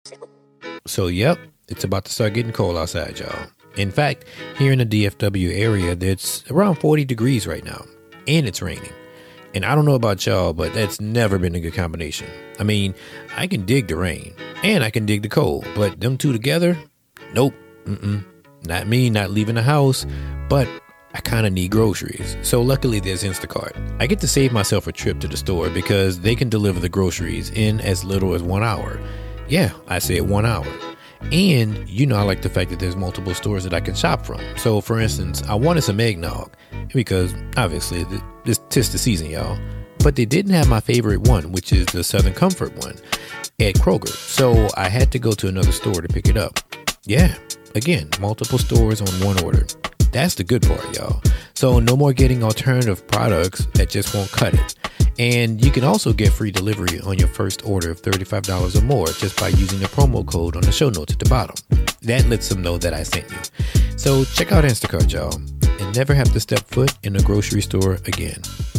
So, yep, it's about to start getting cold outside, y'all. In fact, here in the DFW area, it's around 40 degrees right now, and it's raining. And I don't know about y'all, but that's never been a good combination. I mean, I can dig the rain, and I can dig the cold, but them two together? Nope. Not me, not leaving the house, but I kind of need groceries. So luckily there's Instacart. I get to save myself a trip to the store because they can deliver the groceries in as little as 1 hour. Yeah, I said 1 hour. And, I like the fact that there's multiple stores that I can shop from. So, for instance, I wanted some eggnog because, obviously, this 'tis the season, y'all. But they didn't have my favorite one, which is the Southern Comfort one at Kroger. So, I had to go to another store to pick it up. Yeah, again, multiple stores on one order. That's the good part, y'all. So, no more getting alternative products that just won't cut it. And you can also get free delivery on your first order of $35 or more just by using the promo code on the show notes at the bottom. That lets them know that I sent you. So check out Instacart, y'all, and never have to step foot in a grocery store again.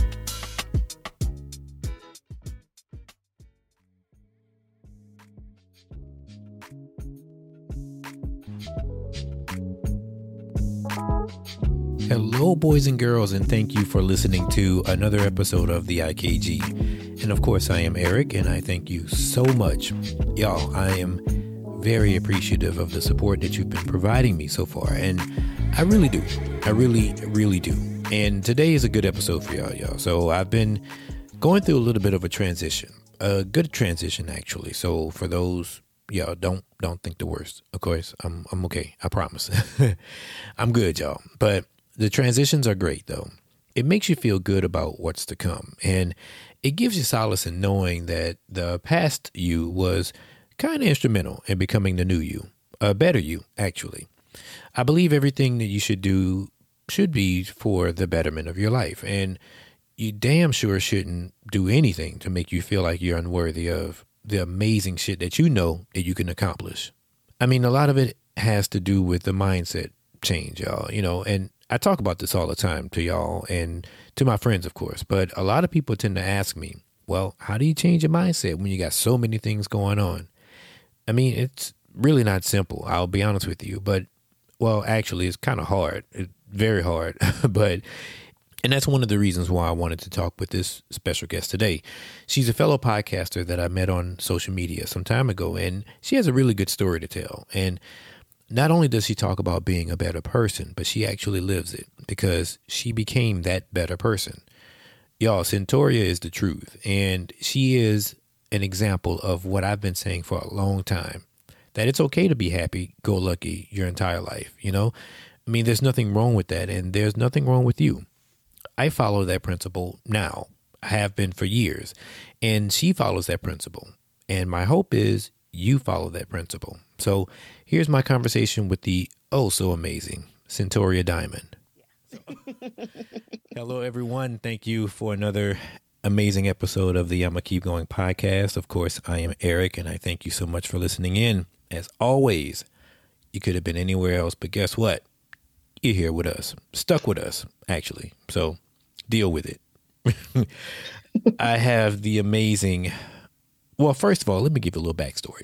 Hello, boys and girls, and thank you for listening to another episode of the IKG. And of course, I am Eric, and I thank you so much. Y'all, I am very appreciative of the support that you've been providing me so far, and I really do. I really, really do. And today is a good episode for y'all. So I've been going through a little bit of a transition, a good transition, actually. So for those, y'all, don't think the worst. Of course, I'm okay. I promise. I'm good, y'all. But the transitions are great, though. It makes you feel good about what's to come. And it gives you solace in knowing that the past you was kind of instrumental in becoming the new you, a better you, actually. I believe everything that you should do should be for the betterment of your life. And you damn sure shouldn't do anything to make you feel like you're unworthy of the amazing shit that you know that you can accomplish. I mean, a lot of it has to do with the mindset change, y'all, and I talk about this all the time to y'all and to my friends, of course, but a lot of people tend to ask me, well, how do you change your mindset when you got so many things going on? I mean, it's really not simple. I'll be honest with you, but actually it's kind of hard. It's very hard, and that's one of the reasons why I wanted to talk with this special guest today. She's a fellow podcaster that I met on social media some time ago, and she has a really good story to tell. And not only does she talk about being a better person, but she actually lives it because she became that better person. Y'all, Centauria is the truth, and she is an example of what I've been saying for a long time, that it's okay to be happy-go-lucky your entire life, I mean, there's nothing wrong with that, and there's nothing wrong with you. I follow that principle now. I have been for years, and she follows that principle. And my hope is you follow that principle. So here's my conversation with the so amazing Centauria Diamond. Hello, everyone. Thank you for another amazing episode of the I'ma Keep Going podcast. Of course, I am Eric, and I thank you so much for listening in. As always, you could have been anywhere else, but guess what? You're here with us, stuck with us, actually. So deal with it. I have the amazing... Well, first of all, let me give you a little backstory.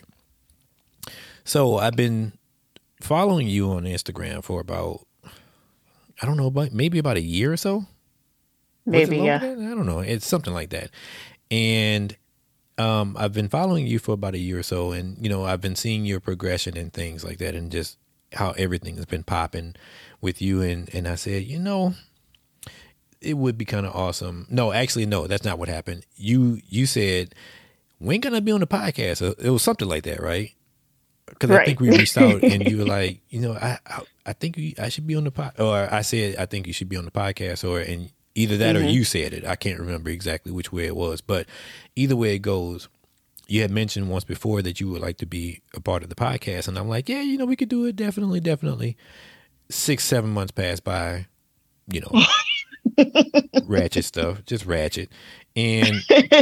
So I've been following you on Instagram for about, I don't know, maybe about a year or so. Maybe, yeah. I don't know. It's something like that. And I've been following you for about a year or so. And, I've been seeing your progression and things like that and just how everything has been popping with you. And I said, it would be kind of awesome. No, actually, no, that's not what happened. You said, when can I be on the podcast? It was something like that, right? Because I think we reached out and you were like, I think I should be on the podcast. Or I said, I think you should be on the podcast. And either that or you said it. I can't remember exactly which way it was. But either way it goes, you had mentioned once before that you would like to be a part of the podcast. And I'm like, yeah, we could do it. Definitely. 6-7 months passed by, ratchet stuff, just ratchet. And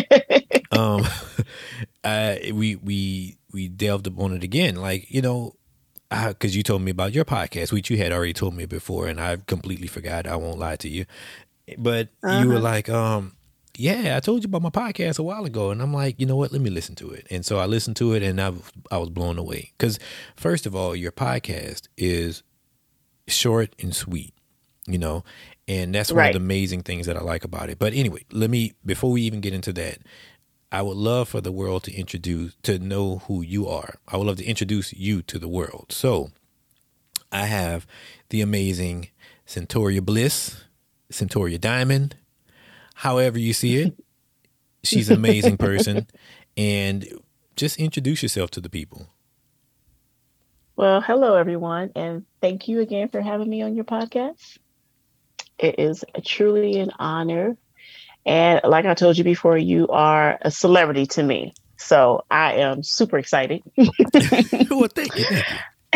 we delved upon it again, like, because you told me about your podcast, which you had already told me before, and I completely forgot. I won't lie to you, but you were like, yeah, I told you about my podcast a while ago. And I'm like, you know what? Let me listen to it. And so I listened to it and I was blown away. Because first of all, your podcast is short and sweet, you know, and that's one of Right. the amazing things that I like about it. But anyway, before we even get into that, I would love for the world to know who you are. I would love to introduce you to the world. So I have the amazing Centauria Bliss, Centauria Diamond, however you see it. She's an amazing person. And just introduce yourself to the people. Well, hello, everyone, and thank you again for having me on your podcast. It is truly an honor. And like I told you before, you are a celebrity to me. So I am super excited. Well, thank you. Thank you.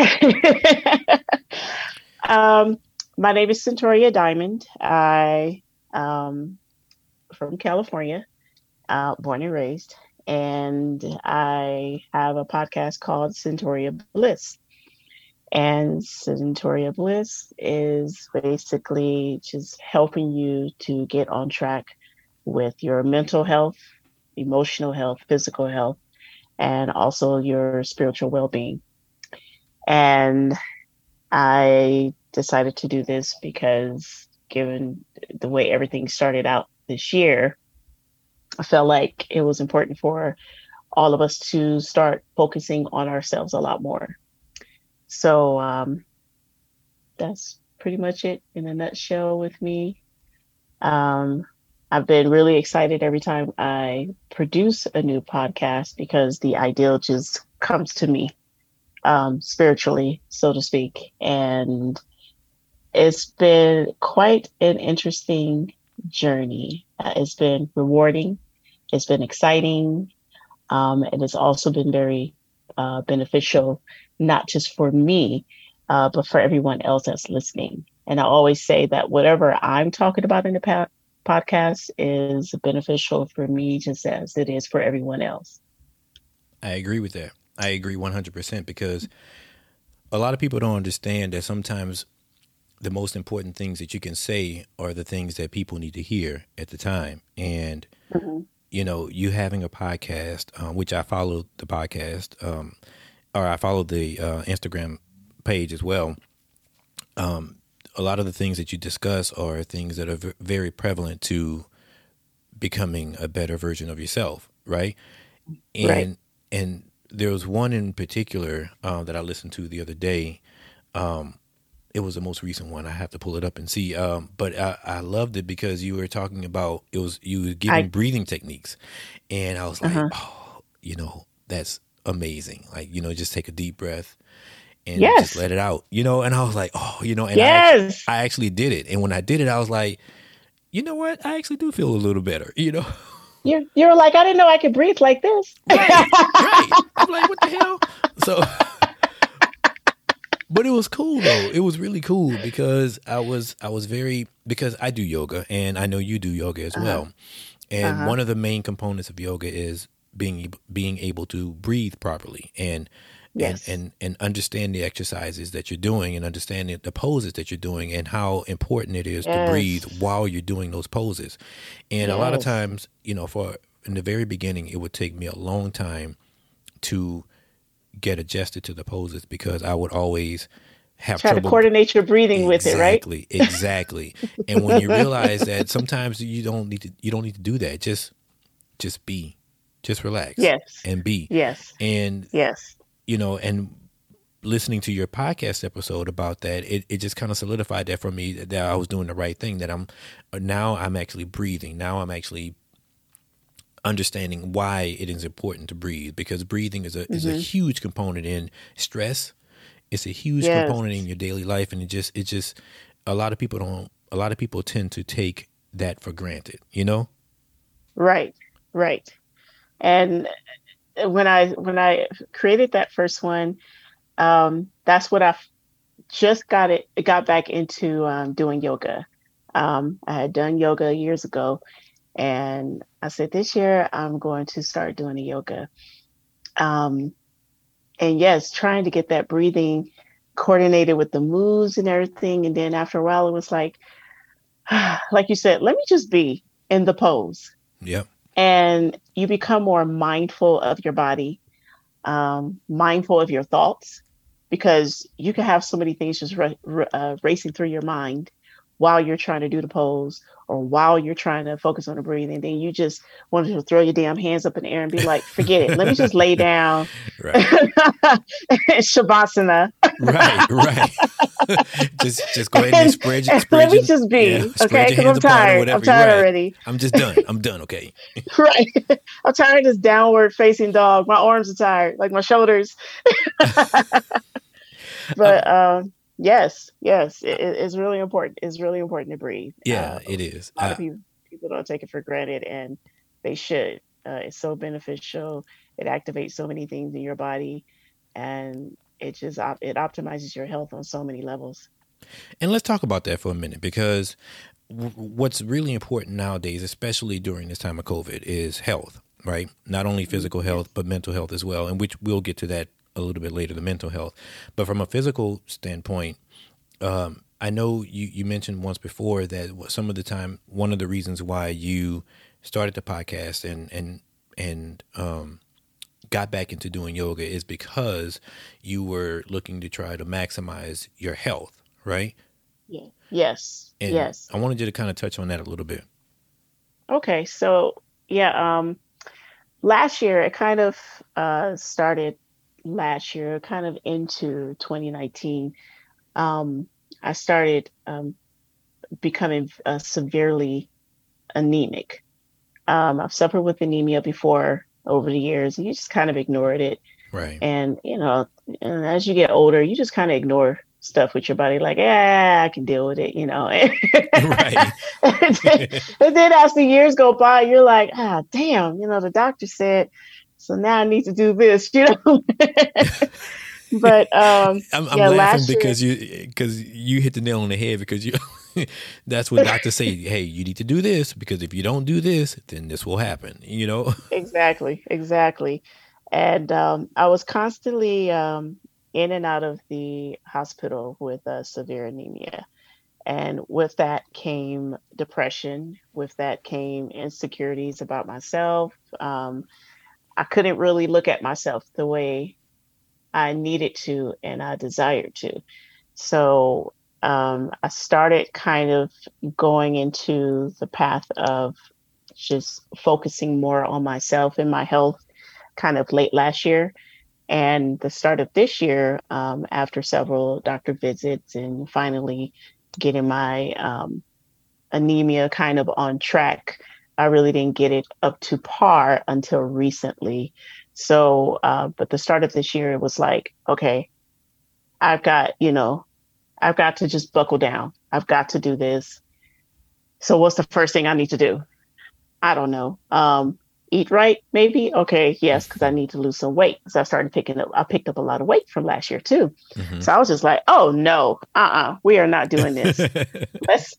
um, my name is Centauria Diamond. I from California, born and raised, and I have a podcast called Centauria Bliss. And Centauria Bliss is basically just helping you to get on track with your mental health, emotional health, physical health, and also your spiritual well-being. And I decided to do this because given the way everything started out this year, I felt like it was important for all of us to start focusing on ourselves a lot more. So that's pretty much it in a nutshell with me. I've been really excited every time I produce a new podcast because the ideal just comes to me spiritually, so to speak. And it's been quite an interesting journey. It's been rewarding. It's been exciting. And it's also been very beneficial, not just for me, but for everyone else that's listening. And I always say that whatever I'm talking about in the podcast is beneficial for me just as it is for everyone else. I agree with that. I agree 100% because a lot of people don't understand that sometimes the most important things that you can say are the things that people need to hear at the time. And, you know, you having a podcast, which I followed the podcast, or I followed the Instagram page as well. A lot of the things that you discuss are things that are very prevalent to becoming a better version of yourself, right? Right. And there was one in particular that I listened to the other day. It was the most recent one. I have to pull it up and see. But I loved it because you were talking about you were giving breathing techniques, and I was like, oh, you know, that's amazing. Like, you know, just take a deep breath and just let it out, you know. And I was like, oh, you know, and I actually did it. And when I did it, I was like, you know what? I actually do feel a little better, you know. You're like, I didn't know I could breathe like this. Right. I'm like, what the hell? So, but it was cool though. It was really cool because because I do yoga and I know you do yoga as well. And one of the main components of yoga is being able to breathe properly and understand the exercises that you're doing and understand the poses that you're doing and how important it is to breathe while you're doing those poses. And a lot of times, you know, in the very beginning, it would take me a long time to get adjusted to the poses because I would always have trouble to coordinate your breathing with it, right? Exactly. And when you realize that sometimes you don't need to do that. Just be. Just relax. And be. And you know, and listening to your podcast episode about that, it just kind of solidified that for me that I was doing the right thing, that I'm actually breathing. Now I'm actually understanding why it is important to breathe, because breathing is a huge component in stress. It's a huge component in your daily life. And it just a lot of people tend to take that for granted, you know? Right. And when I created that first one, that's what I just got back into doing yoga. I had done yoga years ago, and I said this year I'm going to start doing the yoga. And yes, trying to get that breathing coordinated with the moves and everything. And then after a while, it was like you said, let me just be in the pose. Yep. And you become more mindful of your body, mindful of your thoughts, because you can have so many things just racing through your mind while you're trying to do the pose or while you're trying to focus on the breathing. Then you just want to throw your damn hands up in the air and be like, forget it. Let me just lay down. Right. Shavasana. Right. Right. just go ahead and And let me just be, okay? spread your Because hands I'm apart or tired. I'm whatever. You're tired right. already. I'm just done. I'm done. Okay. Right. I'm tired of this downward facing dog. My arms are tired, like my shoulders. But Um, yes, it's really important. It's really important to breathe. yeah, it is. A lot of people don't take it for granted, and they should. It's so beneficial. It activates so many things in your body, and it optimizes your health on so many levels. And let's talk about that for a minute because what's really important nowadays, especially during this time of COVID, is health, right? Not only physical Yes. health, but mental health as well. And which we'll get to that a little bit later, the mental health. But from a physical standpoint, I know you mentioned once before that some of the time, one of the reasons why you started the podcast and got back into doing yoga is because you were looking to try to maximize your health, right? Yeah. Yes. And Yes. I wanted you to kind of touch on that a little bit. Okay. So yeah. Last year it kind of started last year, kind of into 2019. Um, I started becoming severely anemic. I've suffered with anemia before over the years, and you just kind of ignored it. Right. And and as you get older, you just kind of ignore stuff with your body, like, yeah, I can deal with it, and Right. then as the years go by, you're like, ah, damn, the doctor said, so now I need to do this. But I'm yeah, laughing last year, because you hit the nail on the head because you that's what doctors say. Hey, you need to do this because if you don't do this, then this will happen. exactly. And I was constantly in and out of the hospital with severe anemia. And with that came depression. With that came insecurities about myself. I couldn't really look at myself the way I needed to and I desired to. So I started kind of going into the path of just focusing more on myself and my health kind of late last year. And the start of this year, after several doctor visits and finally getting my anemia kind of on track, I really didn't get it up to par until recently. So, but the start of this year, it was like, okay, I've got, I've got to just buckle down. I've got to do this. So, what's the first thing I need to do? I don't know. Eat right, maybe. Okay, yes, because I need to lose some weight. Because I picked up a lot of weight from last year too. Hmm. So I was just like, oh no, we are not doing this. Let's.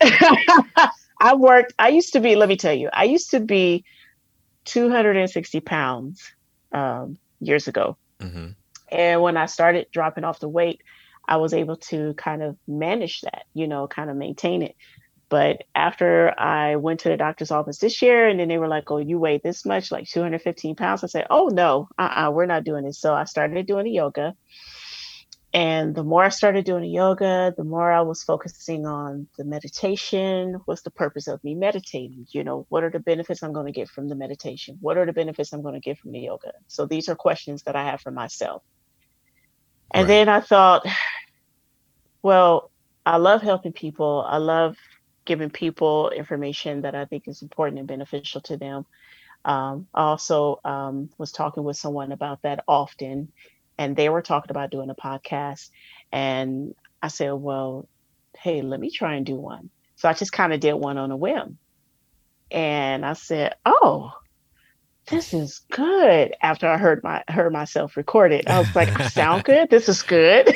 I used to be. Let me tell you, I used to be 260 pounds years ago, Hmm. and when I started dropping off the weight, I was able to kind of manage that, kind of maintain it. But after I went to the doctor's office this year, and then they were like, "Oh, you weigh this much, like 215 pounds." I said, "Oh no, we're not doing this." So I started doing the yoga, and the more I started doing the yoga, the more I was focusing on the meditation. What's the purpose of me meditating? What are the benefits I'm going to get from the meditation? What are the benefits I'm going to get from the yoga? So these are questions that I have for myself. And Right. then I thought, well, I love helping people. I love giving people information that I think is important and beneficial to them. I also was talking with someone about that often, and they were talking about doing a podcast. And I said, well, hey, let me try and do one. So I just kind of did one on a whim. And I said, oh, this is good. After I heard myself record it, I was like, I sound good. This is good.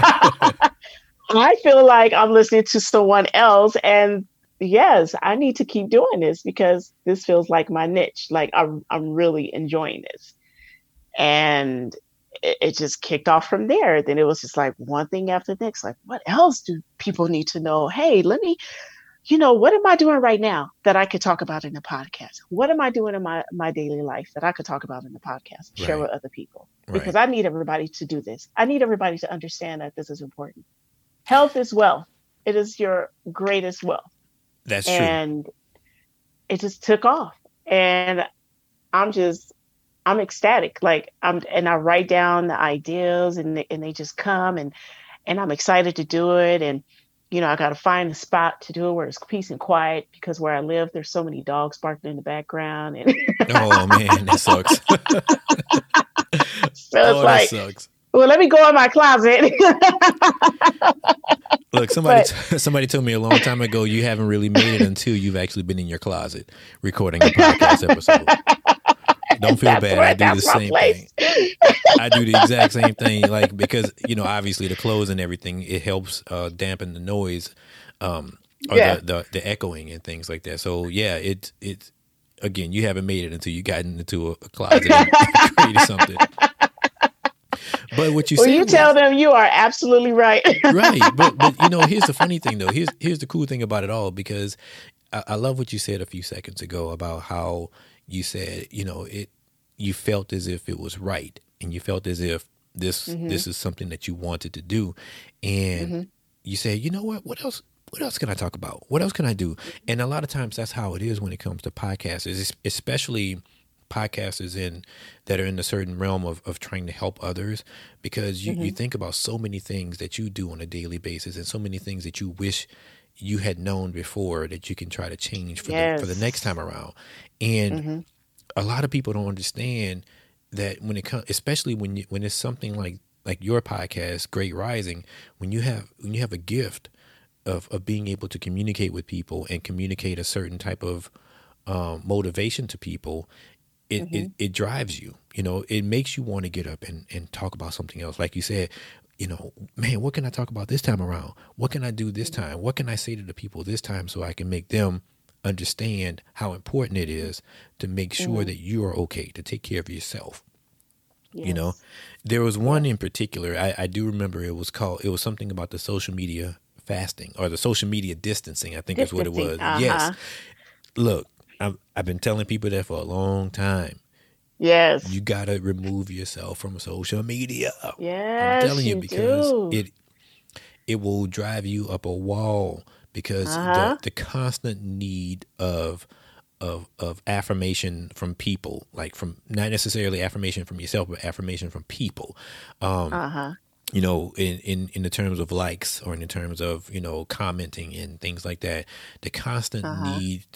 I feel like I'm listening to someone else, and yes, I need to keep doing this because this feels like my niche. Like I'm really enjoying this, and it just kicked off from there. Then it was just like one thing after the next. Like, what else do people need to know? Hey, what am I doing right now that I could talk about in a podcast? What am I doing in my daily life that I could talk about in a podcast, share Right. with other people? Because Right. I need everybody to do this. I need everybody to understand that this is important. Health is wealth. It is your greatest wealth. That's true. And it just took off. And I'm just I'm ecstatic. Like and I write down the ideas and they just come and I'm excited to do it. And I got to find a spot to do it where it's peace and quiet because where I live, there's so many dogs barking in the background, and Oh man, that sucks. so it's Oh, that like, sucks. well, let me go in my closet. Look, But somebody told me a long time ago you haven't really made it until you've actually been in your closet recording a podcast episode. Don't feel bad. I do the that's my same place. thing. I do the exact same thing, like because obviously the clothes and everything it helps dampen the noise, or Yeah. the echoing and things like that. So yeah, it's again you haven't made it until you got into a closet and created something. But what you Well, said you tell was them you are absolutely right. right. But here's the funny thing though. Here's the cool thing about it all, because I love what you said a few seconds ago about how you said you felt as if it was right, and you felt as if Hmm. this is something that you wanted to do, and Hmm. you say, you know what else can I talk about, what else can I do? And a lot of times that's how it is when it comes to podcasters, especially podcasters that are in a certain realm of trying to help others, because you Hmm. think about so many things that you do on a daily basis and so many things that you wish you had known before that you can try to change for the next Yes. time around. And Hmm. a lot of people don't understand that when it comes, especially when it's something like your podcast, Great Rising, when you have a gift of being able to communicate with people and communicate a certain type of motivation to people, Hmm. it drives you. It makes you want to get up and talk about something else. Like you said, man, what can I talk about this time around? What can I do this time? What can I say to the people this time so I can make them understand how important it is to make sure Hmm. that you are okay, to take care of yourself. You know, Yes. there was one Yes. in particular, I do remember it was something about the social media fasting or the social media distancing, I think is what it Distancing. was. Yes. Uh-huh. Look, I've been telling people that for a long time. You Yes. got to remove yourself from social media. I'm Yes, telling you, you because do. it will drive you up a wall, because Uh-huh. the constant need of affirmation from people, like from not necessarily affirmation from yourself, but affirmation from people. Uh-huh. In the terms of likes, or in the terms of commenting and things like that, the constant Uh-huh. need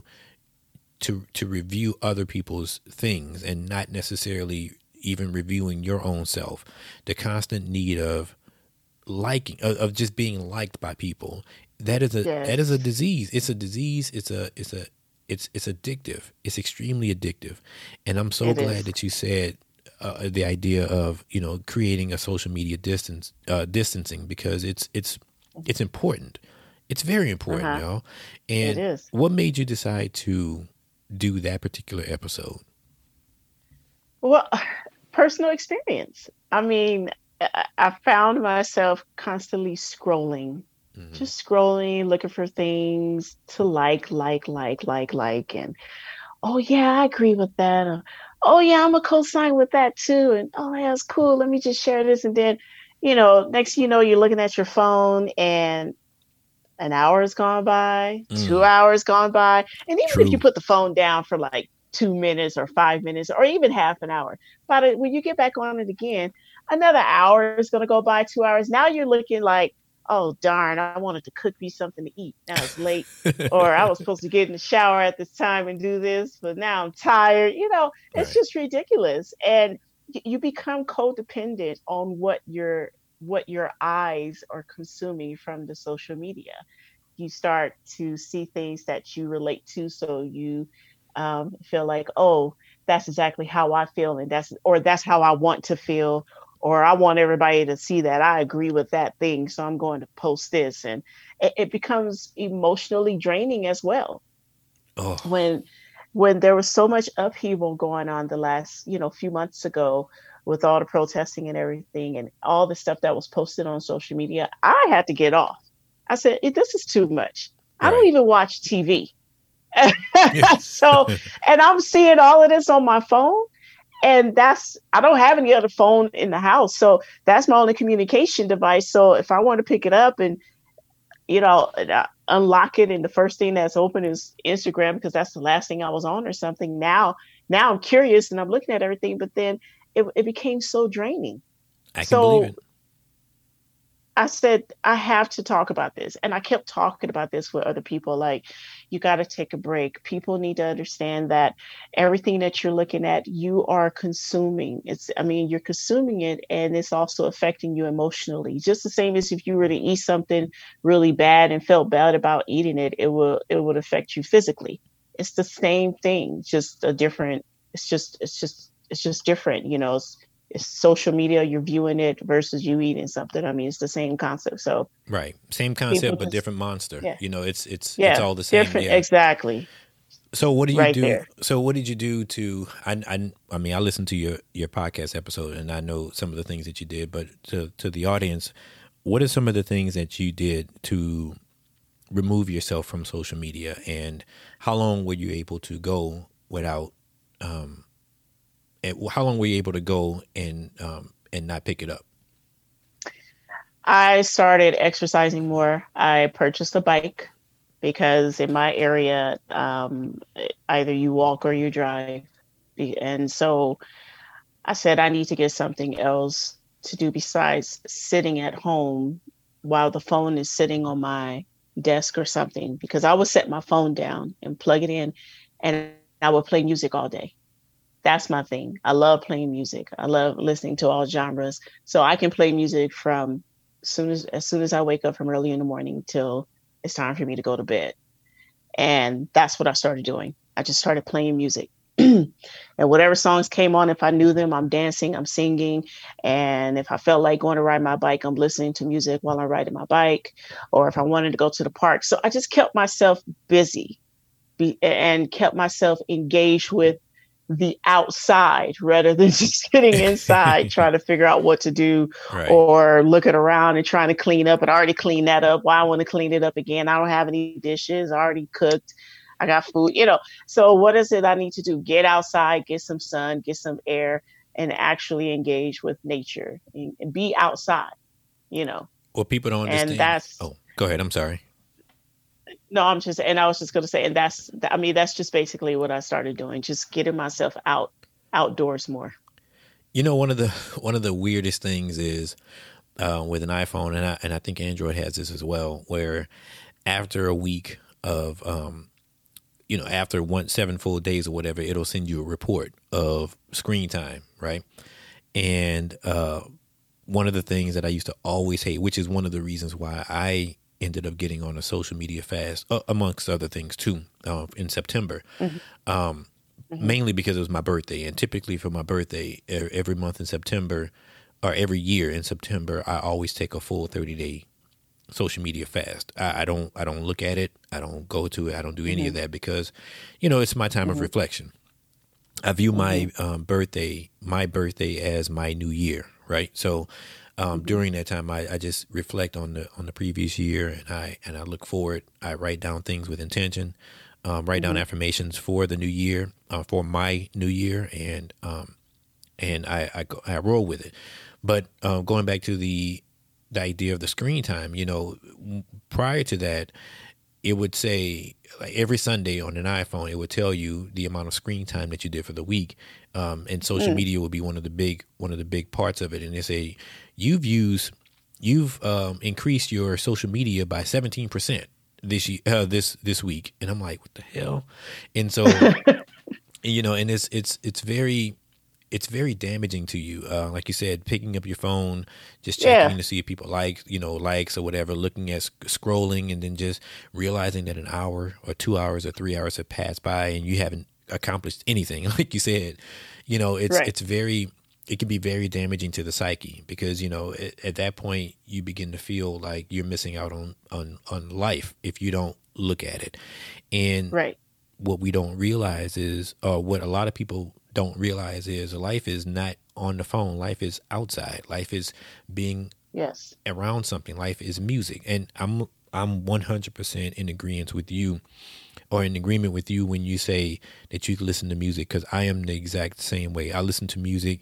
to review other people's things and not necessarily even reviewing your own self, the constant need of liking, of just being liked by people, that is a Yes. disease. It's a disease. It's addictive. It's extremely addictive. And I'm so It glad is. that you said the idea of creating a social media distancing, because it's important. It's very important, Uh-huh. y'all. It And is. what made you decide to do that particular episode? Well, personal experience. I mean, I found myself constantly scrolling, Hmm. just scrolling, looking for things to like, and oh yeah, I agree with that. Or, oh yeah, I'm a co-sign with that too. And oh yeah, it's cool. Let me just share this. And then, next you're looking at your phone and an hour has gone by, two Mm, hours gone by. And even if you true. put the phone down for like 2 minutes or 5 minutes or even half an hour, but when you get back on it again, another hour is going to go by, 2 hours. Now you're looking like, oh, darn, I wanted to cook me something to eat. Now it's late. Or I was supposed to get in the shower at this time and do this, but now I'm tired. It's Right. just ridiculous. And you become codependent on what your eyes are consuming from the social media. You start to see things that you relate to, so you feel like, oh, that's exactly how I feel, and that's how I want to feel, or I want everybody to see that I agree with that thing, so I'm going to post this. And it becomes emotionally draining as well. Oh, When when there was so much upheaval going on the last few months ago, with all the protesting and everything and all the stuff that was posted on social media, I had to get off. I said, this is too much. I don't Right. even watch TV. Yeah. So, and I'm seeing all of this on my phone. And I don't have any other phone in the house. So that's my only communication device. So if I want to pick it up and, unlock it, and the first thing that's open is Instagram because that's the last thing I was on or something. Now I'm curious and I'm looking at everything, but then it became so draining. I can believe So it. I said, I have to talk about this. And I kept talking about this with other people. Like, you got to take a break. People need to understand that everything that you're looking at, you are consuming. You're consuming it and it's also affecting you emotionally. Just the same as if you were to eat something really bad and felt bad about eating it, it would affect you physically. It's the same thing, just a different, it's just different, it's social media, you're viewing it versus you eating something. It's the same concept. So Right. Same people concept, but just, different monster. yeah, It's yeah, all the same. different, Yeah. exactly, So what do you right do? there. So what did you do to? I listened to your podcast episode, and I know some of the things that you did. But to the audience, what are some of the things that you did to remove yourself from social media, and how long were you able to go without? How long were you able to go and not pick it up? I started exercising more. I purchased a bike because in my area, either you walk or you drive. And so I said, I need to get something else to do besides sitting at home while the phone is sitting on my desk or something, because I would set my phone down and plug it in and I would play music all day. That's my thing. I love playing music. I love listening to all genres. So I can play music from as soon as I wake up from early in the morning till it's time for me to go to bed. And that's what I started doing. I just started playing music. And whatever songs came on, if I knew them, I'm dancing, I'm singing. And if I felt like going to ride my bike, I'm listening to music while I'm riding my bike. Or if I wanted to go to the park. So I just kept myself busy and kept myself engaged with the outside rather than just sitting inside trying to figure out what to do Right. or looking around and trying to clean up. And I already cleaned that up. Why I want to clean it up again? I don't have any dishes. I already cooked. I got food. So what is it I need to do? Get outside, get some sun, get some air, and actually engage with nature and be outside. What people don't And understand. that's Oh, go ahead. I'm sorry. no, I was just going to say, and that's just basically what I started doing, just getting myself outdoors more. One of the weirdest things is with an iPhone, and I think Android has this as well, where after a week of after 7 full days or whatever, it'll send you a report of screen time, right? And one of the things that I used to always hate, which is one of the reasons why I ended up getting on a social media fast, amongst other things too, in September. Hmm. Hmm. Mainly because it was my birthday, and typically for my birthday, every month in September, or every year in September, I always take a full 30-day social media fast. I don't look at it. I don't go to it. I don't do any Hmm. of that because, it's my time of Hmm. reflection. I view Hmm. my birthday as my new year, right? So Hmm. during that time, I just reflect on the previous year, and I look forward. I write down things with intention, write down Hmm. affirmations for the new year, for my new year, and I roll with it. But going back to the idea of the screen time, prior to that, it would say, like, every Sunday on an iPhone, it would tell you the amount of screen time that you did for the week, and social Hmm. media would be one of the big parts of it. And they say you've increased your social media by 17% this week, and I'm like, what the hell? And so and it's very damaging to you. Like you said, picking up your phone, just checking Yeah. to see if people likes or whatever, looking at scrolling, and then just realizing that an hour or 2 hours or 3 hours have passed by and you haven't accomplished anything. Like you said, it's Right. it's very it can be very damaging to the psyche because at that point you begin to feel like you're missing out on life if you don't look at it. And Right. what we don't realize is, or what a lot of people don't realize is, life is not on the phone. Life is outside. Life is being Yes. around something. Life is music. And I'm I'm 100% in agreement with you, or in agreement with you when you say that you listen to music, because I am the exact same way. I listen to music.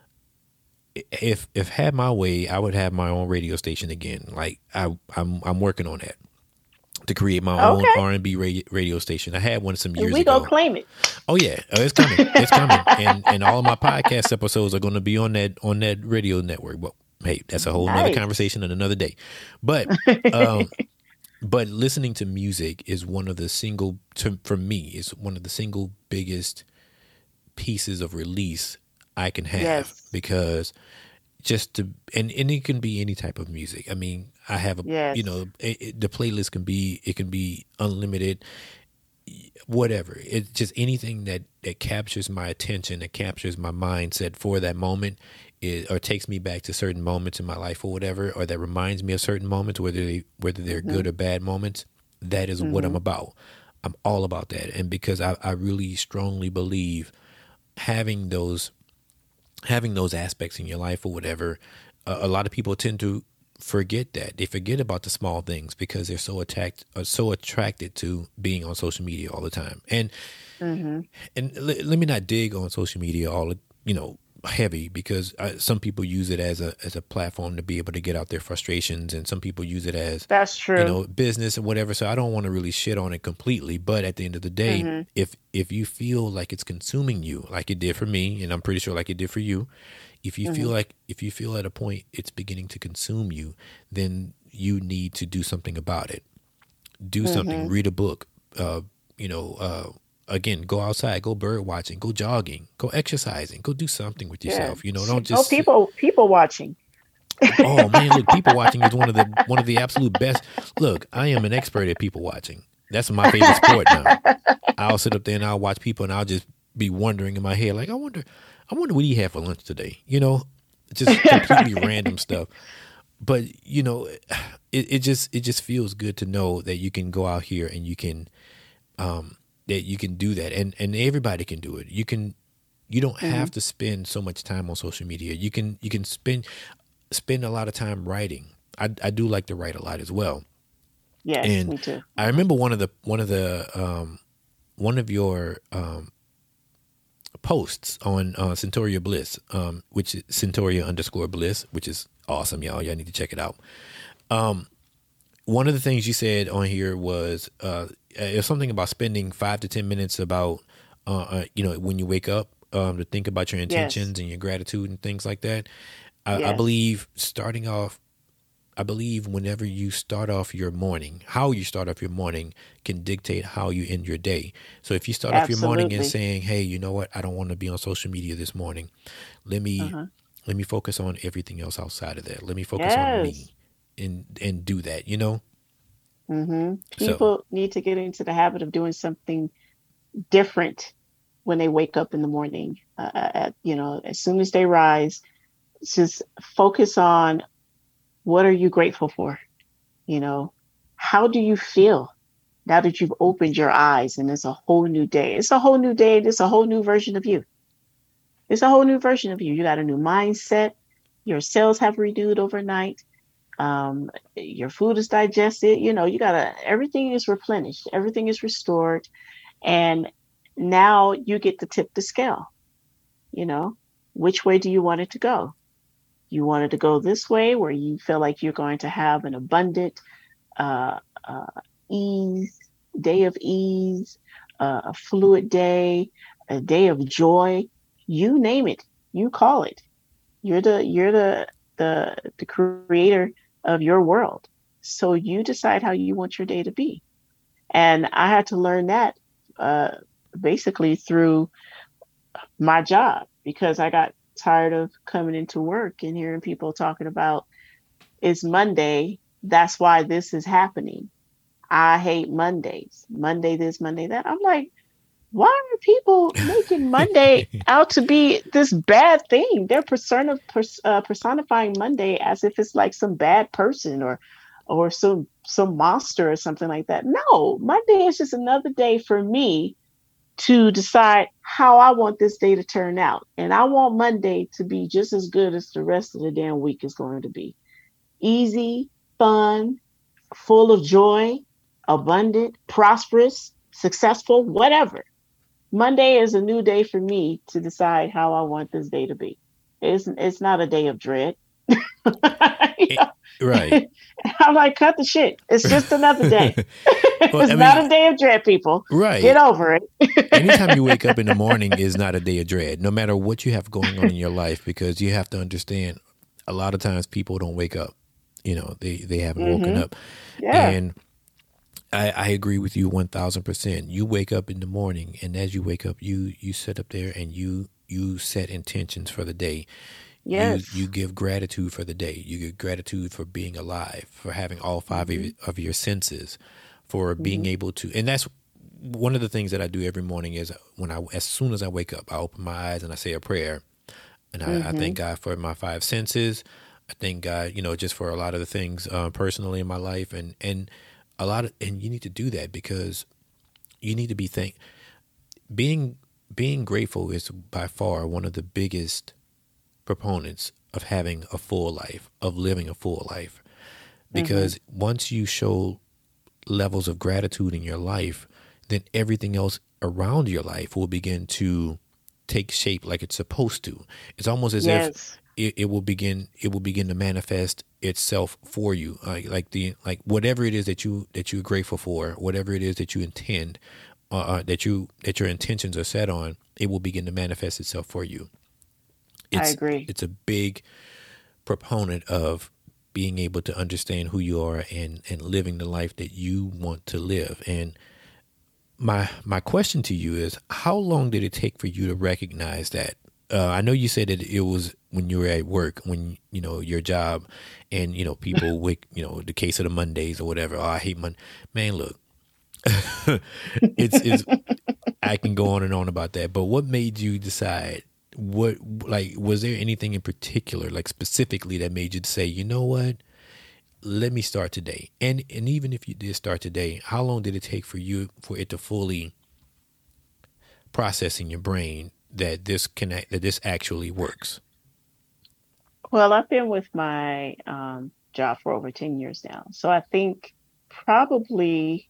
If had my way, I would have my own radio station again. Like I'm working on that to create my own Okay. R&B radio station. I had one some years We gonna ago. claim it. Oh yeah, it's coming. It's coming, and all of my podcast episodes are going to be on that radio network. Well, hey, that's a whole nother Nice. conversation and another day. But but listening to music is one of the for me is one of the single biggest pieces of release I can have, Yes. because just to and it can be any type of music. I mean, I have a Yes. the playlist can be unlimited, whatever. It's just anything that captures my attention, that captures my mindset for that moment, or takes me back to certain moments in my life or whatever, or that reminds me of certain moments, whether they're good Mhm. or bad moments. That is what I'm Mhm. about. I'm all about that, and because I really strongly believe having those having those aspects in your life or whatever, a lot of people tend to forget that. They forget about the small things because they're so attracted to being on social media all the time. Mhm. And let me not dig on social media all heavy, because some people use it as a platform to be able to get out their frustrations, and some people use it as That's true. business and whatever. So I don't want to really shit on it completely, but at the end of the day, Mhm. if you feel like it's consuming you, like it did for me, and I'm pretty sure like it did for you, Mhm. if you feel at a point it's beginning to consume you, then you need to do something about it. Do something. Mhm. Read a book. Uh, you know. Again, go outside. Go bird watching. Go jogging. Go exercising. Go do something with Yeah. yourself. Don't Oh, just. people watching. Oh man, look, people watching is one of the absolute best. Look, I am an expert at people watching. That's my favorite sport now. I'll sit up there and I'll watch people, and I'll just be wondering in my head, like, I wonder what he had for lunch today. Just completely random stuff. But it just feels good to know that you can go out here and you can do that, and everybody can do it. You don't have Mhm. to spend so much time on social media. You can spend a lot of time writing. I do like to write a lot as well. Yes, And me too. I remember one of your posts on Centauria Bliss, which is Centauria_Bliss, which is awesome, y'all. Y'all need to check it out. One of the things you said on here was it was something about spending 5 to 10 minutes about when you wake up, to think about your Yes. intentions and your gratitude and things like that. I Yes. believe starting off I believe whenever you start off your morning, how you start off your morning can dictate how you end your day. So if you start off your morning and Absolutely. saying, "Hey, you know what? I don't want to be on social media this morning. Let me Uh-huh. let me focus on everything else outside of that. Let me focus on Yes. me and do that." So, People need to get into the habit of doing something different when they wake up in the morning. As soon as they rise, just focus on what are you grateful for? You know, how do you feel now that you've opened your eyes and it's a whole new day? It's a whole new day. It's a whole new version of you. It's a whole new version of you. You got a new mindset. Your cells have renewed overnight. Your food is digested. Everything is replenished. Everything is restored. And now you get to tip the scale. You know, which way do you want it to go? You want it to go this way where you feel like you're going to have an abundant uh, uh, ease, day of ease, a fluid day, a day of joy. You name it, you call it. You're the creator of your world. So you decide how you want your day to be. And I had to learn that uh, basically through my job because I got tired of coming into work and hearing people talking about it's Monday. That's why this is happening. I hate Mondays. Monday this, Monday that. I'm like, why are people making Monday out to be this bad thing? They're personifying Monday as if it's like some bad person or some monster or something like that. No, Monday is just another day for me to decide how I want this day to turn out. And I want Monday to be just as good as the rest of the damn week is going to be. Easy, fun, full of joy, abundant, prosperous, successful, whatever. Monday is a new day for me to decide how I want this day to be. It's not a day of dread. You Eh, know? right. I'm like, cut the shit. It's just another day. Well, It's I not mean, a day of dread, people. Get right. over it. Anytime you wake up in the morning is not a day of dread, no matter what you have going on in your life, because you have to understand a lot of times people don't wake up. They haven't woken Hmm. up. Yeah. And I agree with you 1000%. You wake up in the morning, and as you wake up, you sit up there and you set intentions for the day. You Yes. give gratitude for the day. You give gratitude for being alive, for having all five Hmm. of your senses, for being Hmm. able to. And that's one of the things that I do every morning is as soon as I wake up, I open my eyes and I say a prayer, and I Hmm. thank God for my five senses. I thank God, just for a lot of the things personally in my life, and and you need to do that because you need to being being grateful is by far one of the biggest proponents of having a full life, of living a full life. Hmm. Because once you show levels of gratitude in your life, then everything else around your life will begin to take shape like it's supposed to. It's almost as if Yes. it will begin to manifest itself for you. Like whatever it is that you're grateful for, whatever it is that you intend, that your intentions are set on, it will begin to manifest itself for you. I It's agree. it's a big proponent of being able to understand who you are and living the life that you want to live. And my question to you is, how long did it take for you to recognize that? I know you said that it was when you were at work, when your job, and people wake, the case of the Mondays or whatever. Oh, I hate Monday. Man, look, it's I can go on and on about that. But what made you decide? What, like, was there anything in particular, like specifically, that made you say, you know what? Let me start today. And even if you did start today, how long did it take for it to fully process in your brain that this actually works? Well, I've been with my job for over 10 years now. So I think probably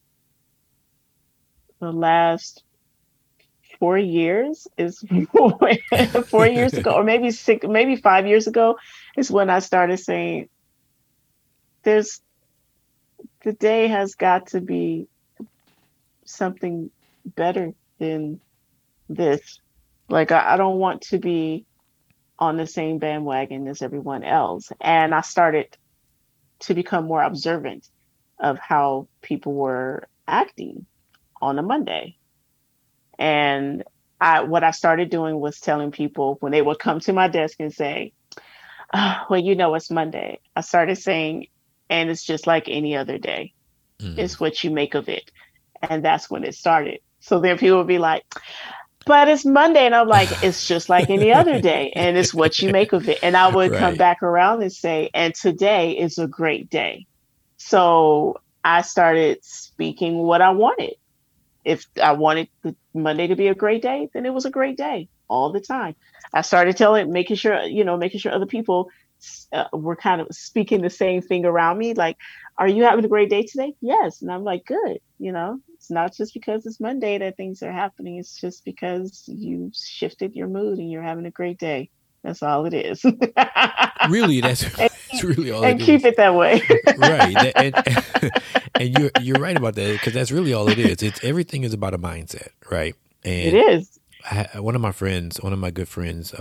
the last 4 years is 4 years ago, or maybe six, maybe 5 years ago is when I started saying there's the day has got to be something better than this. Like I don't want to be on the same bandwagon as everyone else. And I started to become more observant of how people were acting on a Monday. And what I started doing was telling people when they would come to my desk and say, oh, well, it's Monday. I started saying, and it's just like any other day. Mm, It's what you make of it. And that's when it started. So then people would be like, but it's Monday. And I'm like, it's just like any other day. And it's what you make of it. And I would come right. back around and say, and today is a great day. So I started speaking what I wanted. If I wanted the Monday to be a great day, then it was a great day all the time. I started making sure other people were kind of speaking the same thing around me. Like, are you having a great day today? Yes. And I'm like, good. It's not just because it's Monday that things are happening. It's just because you shifted your mood and you're having a great day. That's all it is. Really, that's and, that's really all it and keep is. it that way. Right. And you're right about that, because that's really all it is. It's everything is about a mindset, right? It And is. one of my friends, one of my good friends,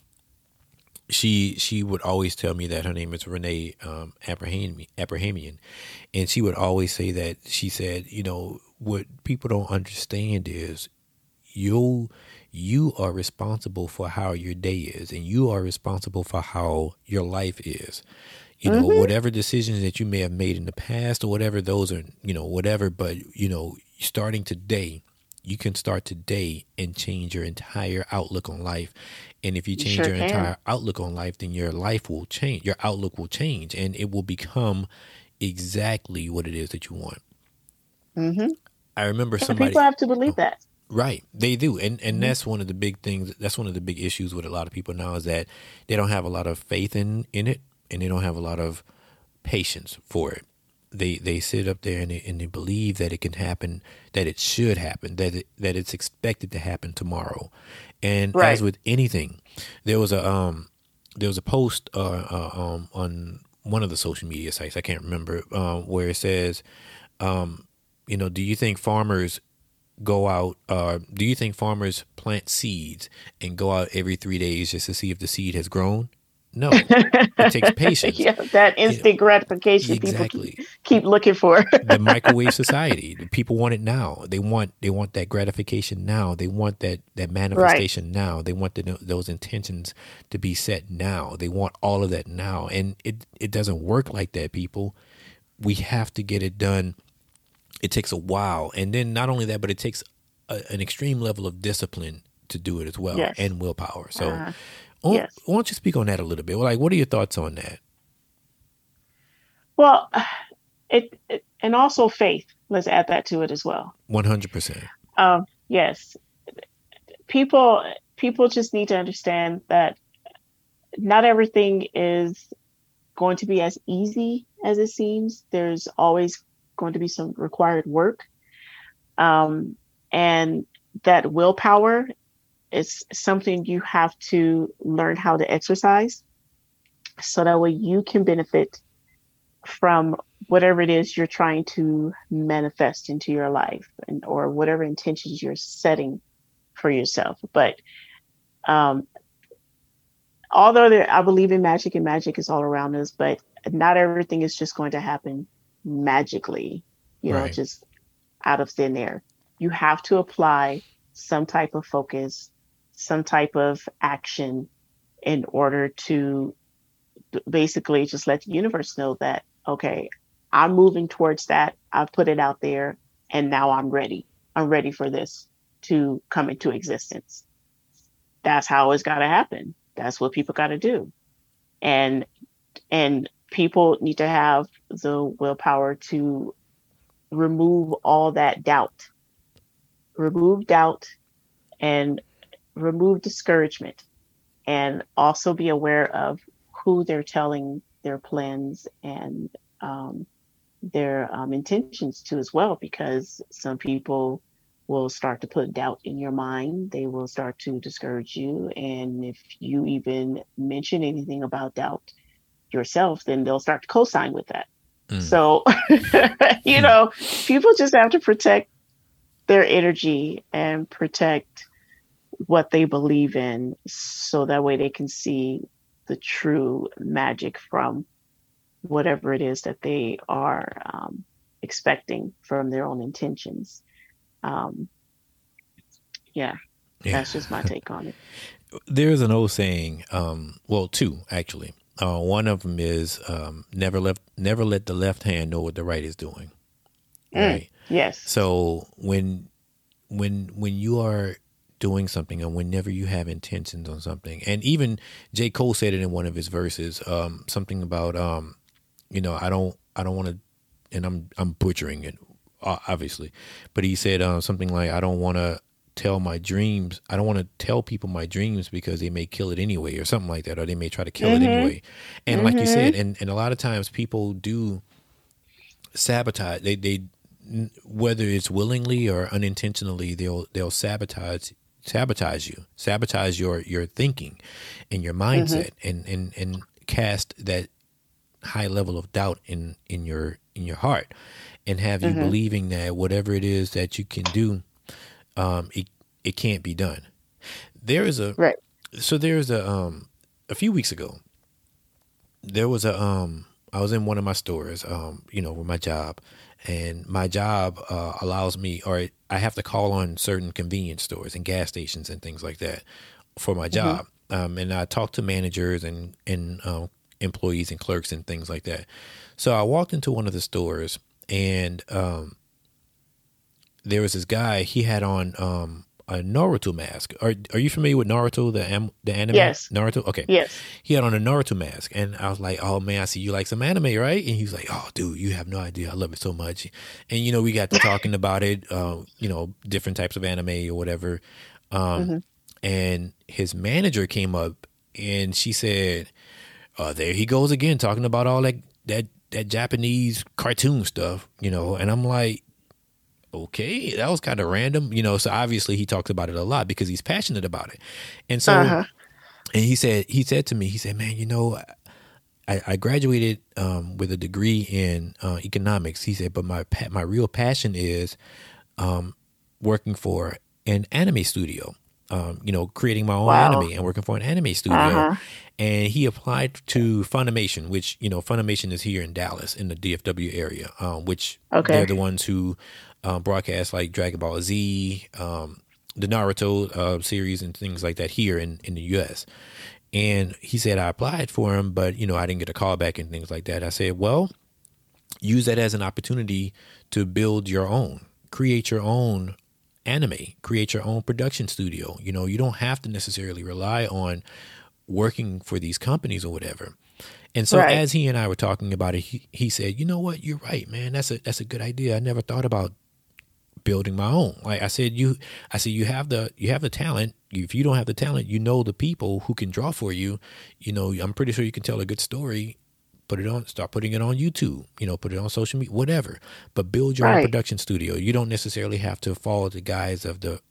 she would always tell me that her name is Renee Abrahamian, and she would always say that, she said, what people don't understand is you are responsible for how your day is, and you are responsible for how your life is. Hmm. Whatever decisions that you may have made in the past or whatever, those are, whatever, but starting today, you can start today and change your entire outlook on life. And if you You change sure your can. entire outlook on life, then your life will change. Your outlook will change, and it will become exactly what it is that you want. Hmm. I remember And people somebody. have to believe Oh, that. right, they do, and Hmm. that's one of the big things. That's one of the big issues with a lot of people now, is that they don't have a lot of faith in it, and they don't have a lot of patience for it. they sit up there and they believe that it can happen, that it should happen, that it's expected to happen tomorrow. And Right. as with anything, there was a post on one of the social media sites, I can't remember, where it says, do you think farmers go out, do you think farmers plant seeds and go out every 3 days just to see if the seed has grown? No, it takes patience. Yeah, that You know, instant gratification people exactly. keep looking for. The microwave society. The people want it now. They want that gratification now. They want that Right. manifestation now. They want those intentions to be set now. They want all of that now. And it doesn't work like that, people. We have to get it done. It takes a while. And then not only that, but it takes an extreme level of discipline to do it as well, Yes. and willpower. So Yes. why don't you speak on that a little bit? Like, what are your thoughts on that? Well, and also faith. Let's add that to it as well. 100%. Yes, people just need to understand that not everything is going to be as easy as it seems. There's always going to be some required work, and that willpower is something you have to learn how to exercise, so that way you can benefit from whatever it is you're trying to manifest into your life, or whatever intentions you're setting for yourself. But um, although I believe in magic and magic is all around us, but not everything is just going to happen magically, Right. just out of thin air. You have to apply some type of focus, some type of action in order to basically just let the universe know that, okay, I'm moving towards that. I've put it out there, and now I'm ready. I'm ready for this to come into existence. That's how it's got to happen. That's what people got to do. And people need to have the willpower to remove all that doubt, remove doubt, and remove discouragement, and also be aware of who they're telling their plans and their intentions to as well, because some people will start to put doubt in your mind. They will start to discourage you. And if you even mention anything about doubt yourself, then they'll start to co-sign with that. Mm. So, people just have to protect their energy and protect what they believe in, so that way they can see the true magic from whatever it is that they are expecting from their own intentions. Um, yeah, Yeah. that's just my take on it. There's an old saying, well, two actually. One of them is never let the left hand know what the right is doing. Right. Yes. So when you are doing something, and whenever you have intentions on something, and even J. Cole said it in one of his verses, something about I don't want to, and I'm butchering it, obviously, but he said something like, I don't want to tell my dreams. I don't want to tell people my dreams because they may kill it anyway, or something like that, or they may try to kill it anyway. And like you said, and a lot of times people do sabotage. They whether it's willingly or unintentionally, they'll sabotage you, sabotage your thinking and your mindset, and cast that high level of doubt in your heart, and have you believing that whatever it is that you can do, it can't be done. There is a Right. So there's a few weeks ago, there was I was in one of my stores, with my job, and my job allows me, or I have to call on certain convenience stores and gas stations and things like that for my job. And I talk to managers and employees and clerks and things like that. So I walked into one of the stores, and there was this guy. He had on a Naruto mask. Are you familiar with Naruto, the anime? Yes. Naruto? Okay. Yes. He had on a Naruto mask, and I was like, "Oh man, I see you like some anime, right?" And he was like, "Oh, dude, you have no idea. I love it so much." And we got to talking about it, different types of anime or whatever. And his manager came up, and she said, "There he goes again, talking about all that that Japanese cartoon stuff, you know, and I'm like, okay, that was kind of random, you know. So obviously he talks about it a lot because he's passionate about it. And so, and he said to me, he said, man, you know, I graduated with a degree in economics. He said, but my real passion is working for an anime studio. You know, creating my own anime and working for an anime studio. And he applied to Funimation, which, you know, Funimation is here in Dallas in the DFW area, which they're the ones who broadcast like Dragon Ball Z, the Naruto series and things like that here in the U.S. And he said, I applied for him, but, you know, I didn't get a call back and things like that. I said, well, use that as an opportunity to build your own, create your own anime, create your own production studio. You know, you don't have to necessarily rely on working for these companies or whatever. And so as he and I were talking about it, he said, you know what, you're right, man. That's a good idea. I never thought about building my own. Like I said, you have the talent. If you don't have the talent, you know the people who can draw for you. You know, I'm pretty sure you can tell a good story. Start putting it on YouTube, you know, put it on social media, whatever, but build your own production studio. You don't necessarily have to follow the guise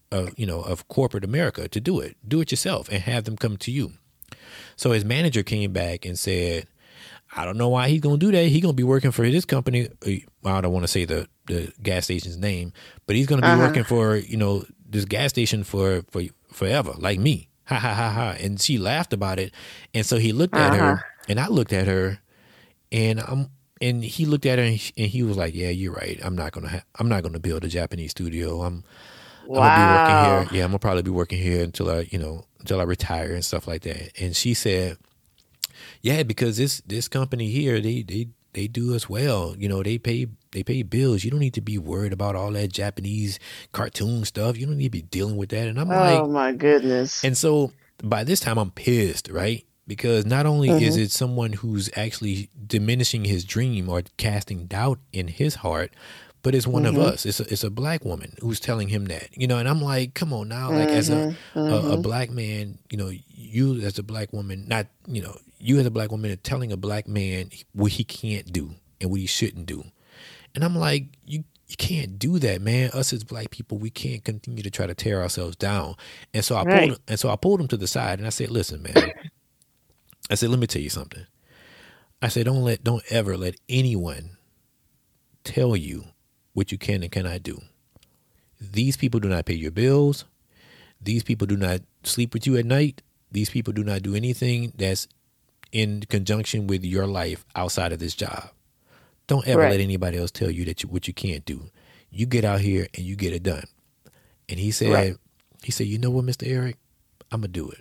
of corporate America to do it. Do it yourself and have them come to you. So his manager came back and said, I don't know why he's going to do that. He's going to be working for this company. I don't want to say the gas station's name, but he's going to be working for, you know, this gas station for forever, like me. Ha, ha, ha, ha. And she laughed about it. And so he looked at her and I looked at her. And he looked at her and he was like, "Yeah, you're right. I'm not gonna build a Japanese studio. I'm gonna be working here. Yeah, I'm gonna probably be working here until I retire and stuff like that." And she said, "Yeah, because this company here, they do us well. You know, they pay bills. You don't need to be worried about all that Japanese cartoon stuff. You don't need to be dealing with that." And I'm like, "Oh my goodness!" And so by this time, I'm pissed, right? Because not only is it someone who's actually diminishing his dream or casting doubt in his heart, but it's one of us. It's a black woman who's telling him that, you know. And I'm like, come on now, like as a black man, you know, you as a black woman, not, you know, you as a black woman are telling a black man what he can't do and what he shouldn't do. And I'm like, you can't do that, man. Us as black people, we can't continue to try to tear ourselves down. And so I pulled him to the side and I said, listen, man. I said, let me tell you something. I said, don't ever let anyone tell you what you can and cannot do. These people do not pay your bills. These people do not sleep with you at night. These people do not do anything that's in conjunction with your life outside of this job. Don't ever let anybody else tell you what you can't do. You get out here and you get it done. And he said, you know what, Mr. Eric, I'm gonna do it.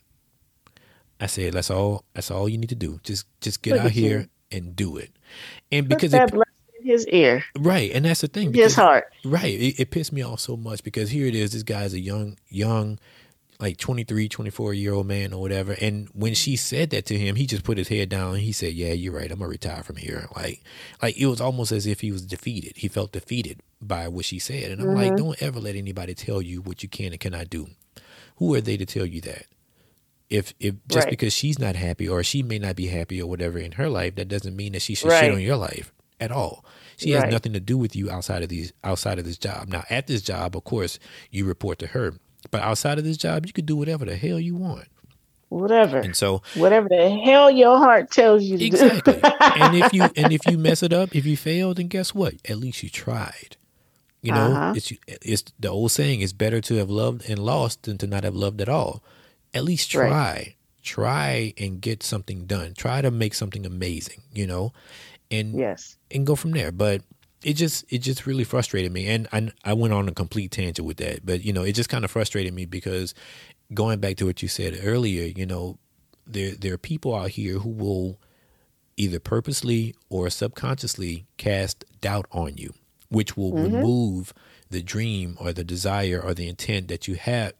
I said, that's all you need to do. Just get out here and do it. And because that blessing in his ear. Right. And that's the thing. Because, his heart. Right. It pissed me off so much because here it is. This guy's a young, like 23, 24-year-old man or whatever. And when she said that to him, he just put his head down and he said, yeah, you're right. I'm going to retire from here. Like it was almost as if he was defeated. He felt defeated by what she said. And I'm like, don't ever let anybody tell you what you can and cannot do. Who are they to tell you that? If just because she's not happy or she may not be happy or whatever in her life, that doesn't mean that she should shit on your life at all. She has nothing to do with you outside of this job. Now, at this job, of course, you report to her. But outside of this job, you could do whatever the hell you want. Whatever. And so whatever the hell your heart tells you to do. Exactly. and if you mess it up, if you fail, then guess what? At least you tried. You know, it's the old saying, it's better to have loved and lost than to not have loved at all. At least try. Right. Try and get something done. Try to make something amazing, you know, and go from there. But it just really frustrated me. And I went on a complete tangent with that. But, you know, it just kind of frustrated me because going back to what you said earlier, you know, there are people out here who will either purposely or subconsciously cast doubt on you, which will remove the dream or the desire or the intent that you have,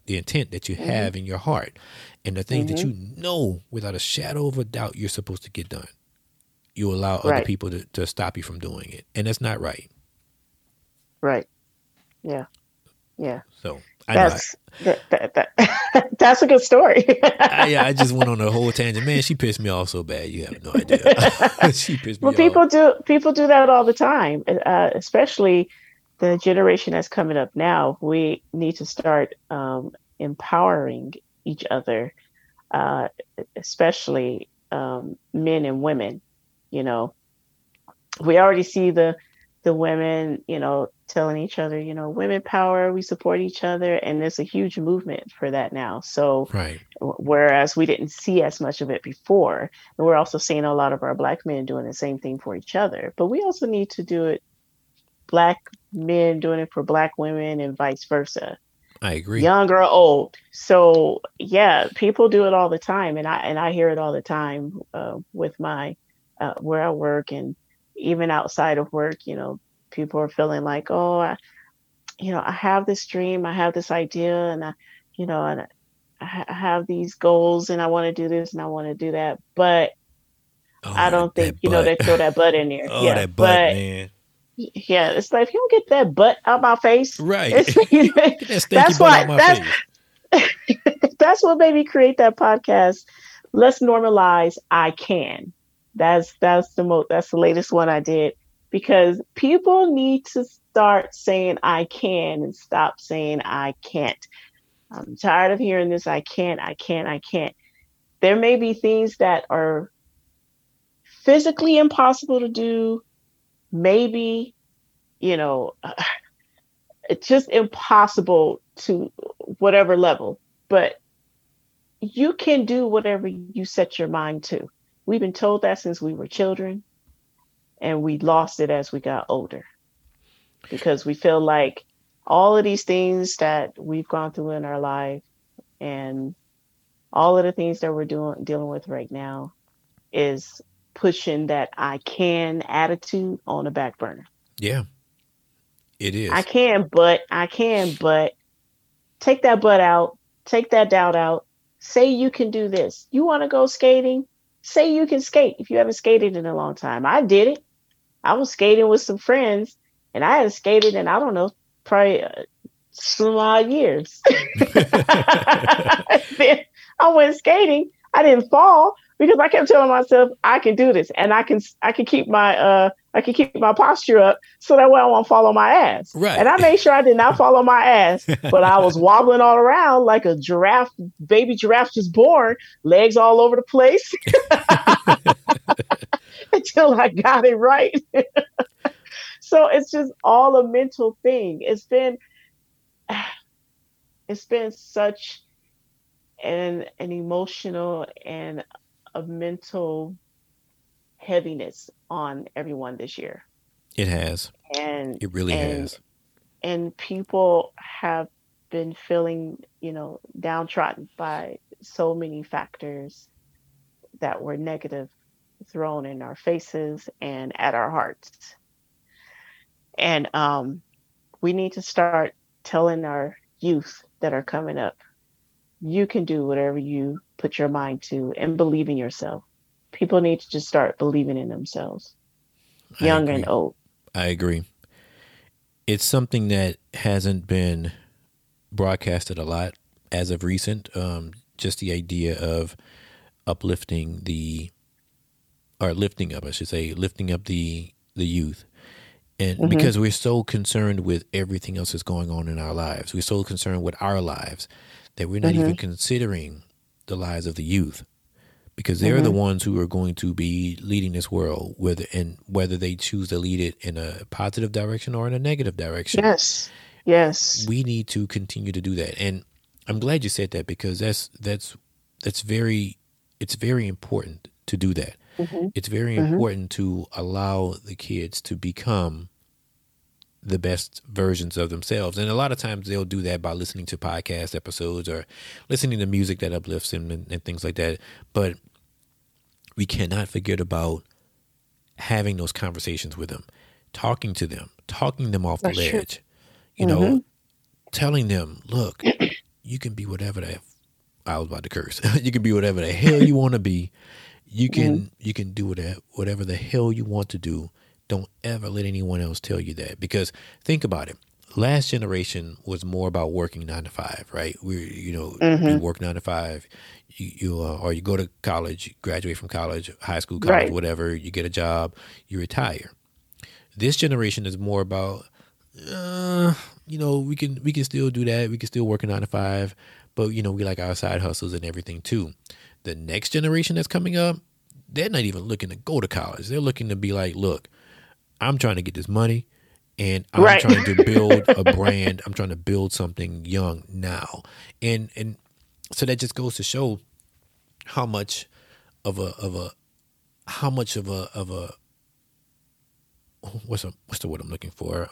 in your heart, and the things that you know without a shadow of a doubt you're supposed to get done. You allow other people to stop you from doing it, and that's not right. Right. Yeah. Yeah. So I know. That's a good story. I just went on a whole tangent. Man, she pissed me off so bad. You have no idea. She pissed Well, me off. people do that all the time, especially the generation that's coming up now. We need to start empowering each other, uh, especially men and women. You know, we already see the women, telling each other, women power, we support each other, and there's a huge movement for that now. So Right. whereas we didn't see as much of it before, and we're also seeing a lot of our black men doing the same thing for each other, but we also need to do it, black men doing it for black women and vice versa, I agree. young or old. So yeah, people do it all the time, and I hear it all the time with my where I work, and even outside of work. People are feeling like, oh, I have this dream, I have this idea, and I have these goals, and I want to do this and I want to do that, but I Oh, don't think that butt. they throw that butt in there. Oh, Yeah, that butt, but man. yeah, it's like, if you don't get that butt out my face, Right. it's, Get that stinky that's butt out why my that's face. that's what made me create that podcast. Let's normalize I can. That's the latest one I did, because people need to start saying I can and stop saying I can't. I'm tired of hearing this I can't, I can't, I can't. There may be things that are physically impossible to do, maybe, you know, it's just impossible to whatever level, but you can do whatever you set your mind to. We've been told that since we were children, and we lost it as we got older, because we feel like all of these things that we've gone through in our life, and all of the things that we're dealing with right now, is pushing that I can attitude on the back burner. Yeah, it I is. can, but take that butt out, take that doubt out. Say you can do this. You want to go skating? Say you can skate if you haven't skated in a long time. I did it. I was skating with some friends, and I hadn't skated in, I don't know, probably some odd years. Then I went skating. I didn't fall because I kept telling myself I can do this, and I can keep my posture up so that way I won't fall on my ass. Right. And I made sure I did not fall on my ass, but I was wobbling all around like a giraffe, baby giraffe just born, legs all over the place until I got it right. So it's just all a mental thing. It's been such an emotional and a mental heaviness on everyone this year. It has. And It really has. and people have been feeling, downtrodden by so many factors that were negative thrown in our faces and at our hearts. And we need to start telling our youth that are coming up, you can do whatever you put your mind to, and believe in yourself. People need to just start believing in themselves, I young and agree. old. I agree. It's something that hasn't been broadcasted a lot as of recent. Just the idea of uplifting lifting up, I should say, lifting up the youth. And Mm-hmm. because we're so concerned with everything else that's going on in our lives, we're so concerned with our lives that we're not Mm-hmm. even considering the lives of the youth, because they're the Mm-hmm. ones who are going to be leading this world, whether they choose to lead it in a positive direction or in a negative direction. Yes. Yes. We need to continue to do that. And I'm glad you said that, because it's very important to do that. Mm-hmm. It's very Mm-hmm. important to allow the kids to become the best versions of themselves. And a lot of times they'll do that by listening to podcast episodes or listening to music that uplifts them and things like that. But we cannot forget about having those conversations with them, talking them off the That's true. ledge, Mm-hmm. telling them, look, you can be whatever I was about to curse. You can be whatever the hell you want to be. You can do whatever the hell you want to do. Don't ever let anyone else tell you that, because think about it. last generation was more about working 9 to 5, right? You Mm-hmm. work 9 to 5, or you go to college, you graduate from college, high school, college, Right. whatever, you get a job, you retire. This generation is more about, we can still do that. We can still work a 9 to 5, but we like our side hustles and everything too. The next generation that's coming up, they're not even looking to go to college. They're looking to be like, look, I'm trying to get this money and I'm Right. trying to build a brand. I'm trying to build something young now. And so that just goes to show how much of a how much of a what's the word I'm looking for?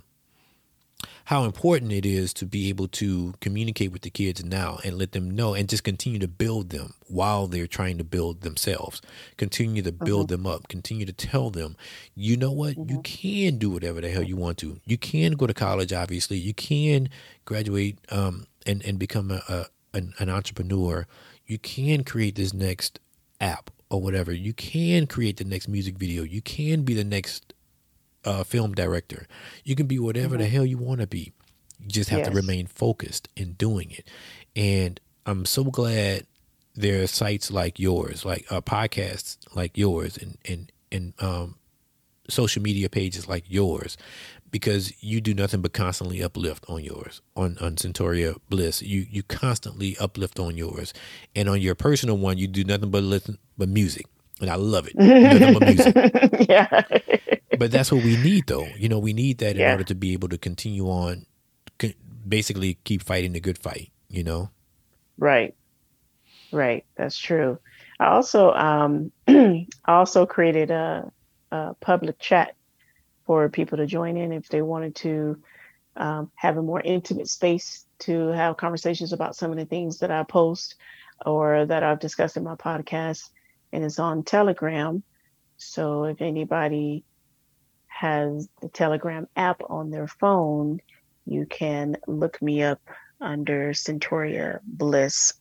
How important it is to be able to communicate with the kids now and let them know and just continue to build them while they're trying to build themselves. Continue to Mm-hmm. build them up. Continue to tell them, you know what? You Mm-hmm. can do whatever the hell you want to. You can go to college, obviously. You can graduate and become an entrepreneur. You can create this next app or whatever. You can create the next music video. You can be the next film director. You can be whatever the Mm-hmm. hell you want to be. You just have to Yes. remain focused in doing it. And I'm so glad there are sites like yours, like podcasts like yours, and social media pages like yours, because you do nothing but constantly uplift on yours. On Centauria Bliss, you constantly uplift on yours, and on your personal one, you do nothing but listen but music, and I love it. Nothing but music. Yeah. But that's what we need, though. We need that in Yeah. order to be able to continue on, basically keep fighting the good fight. Right. Right. That's true. I also I also created a public chat for people to join in if they wanted to have a more intimate space to have conversations about some of the things that I post or that I've discussed in my podcast. And it's on Telegram. So if anybody has the Telegram app on their phone, you can look me up under Centauria Bliss.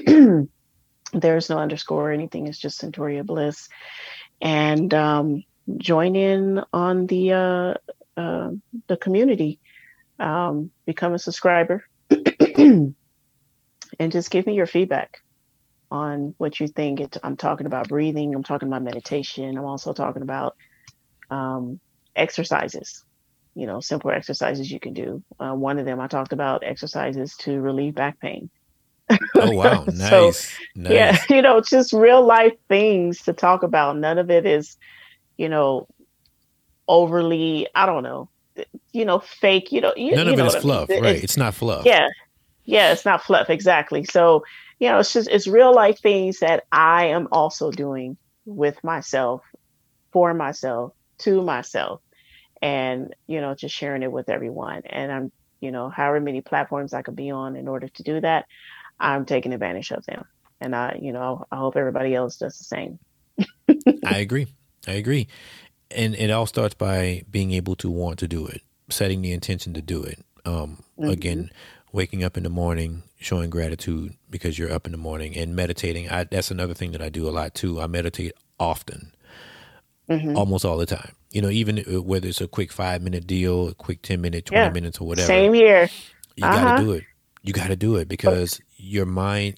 There's no underscore or anything. It's just Centauria Bliss. And join in on the community. Become a subscriber and just give me your feedback on what you think. I'm talking about breathing. I'm talking about meditation. I'm also talking about um, exercises. Simple exercises you can do. One of them I talked about exercises to relieve back pain. Oh wow, So nice, yeah, nice. just real life things to talk about. None of it is, you know, overly, I don't know, fake. None You of it know is what I mean. fluff, right? It's not fluff. Yeah, yeah, it's not fluff exactly. So it's real life things that I am also doing with myself, for myself, to myself, and just sharing it with everyone. And I'm however many platforms I could be on in order to do that, I'm taking advantage of them. And I hope everybody else does the same. I agree. I agree. And it all starts by being able to want to do it, setting the intention to do it. Hmm. Again, waking up in the morning, showing gratitude because you're up in the morning, and meditating. That's another thing that I do a lot too. I meditate often, Hmm. almost all the time. Even whether it's a quick 5 minute deal, a quick 10 minute, 20 Yeah, minutes, or whatever, same here. you got to Uh-huh. do it. You got to do it because your mind,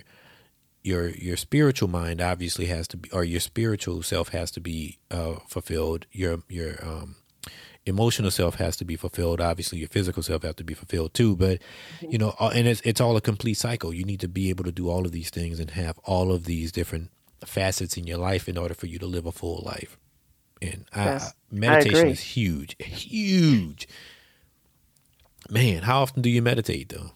your spiritual mind obviously has to be, or your spiritual self has to be fulfilled. Your emotional self has to be fulfilled. Obviously, your physical self has to be fulfilled too. But and it's all a complete cycle. You need to be able to do all of these things and have all of these different facets in your life in order for you to live a full life. And I meditation is agree. huge, huge. Man, how often do you meditate though?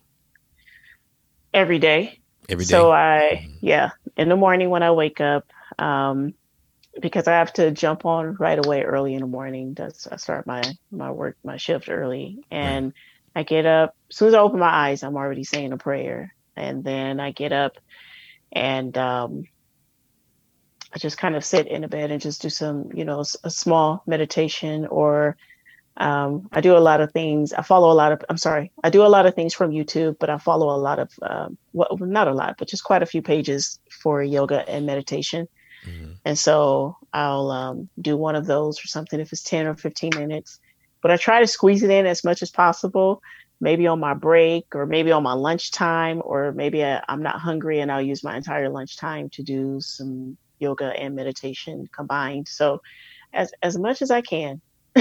Every day. Every So day? yeah, in the morning when I wake up, um, because I have to jump on right away early in the morning. I start my work, my shift early, Right. and I get up. As soon as I open my eyes, I'm already saying a prayer, and then I get up and I just kind of sit in a bed and just do some, a small meditation, or I do a lot of things. I follow a lot of, I'm sorry, I do a lot of things from YouTube, but I follow a lot of, well, not a lot, but just quite a few pages for yoga and meditation. Hmm. And so I'll do one of those or something if it's 10 or 15 minutes. but I try to squeeze it in as much as possible. Maybe on my break, or maybe on my lunchtime, or maybe I'm not hungry and I'll use my entire lunchtime to do some yoga and meditation combined. So as much as I can.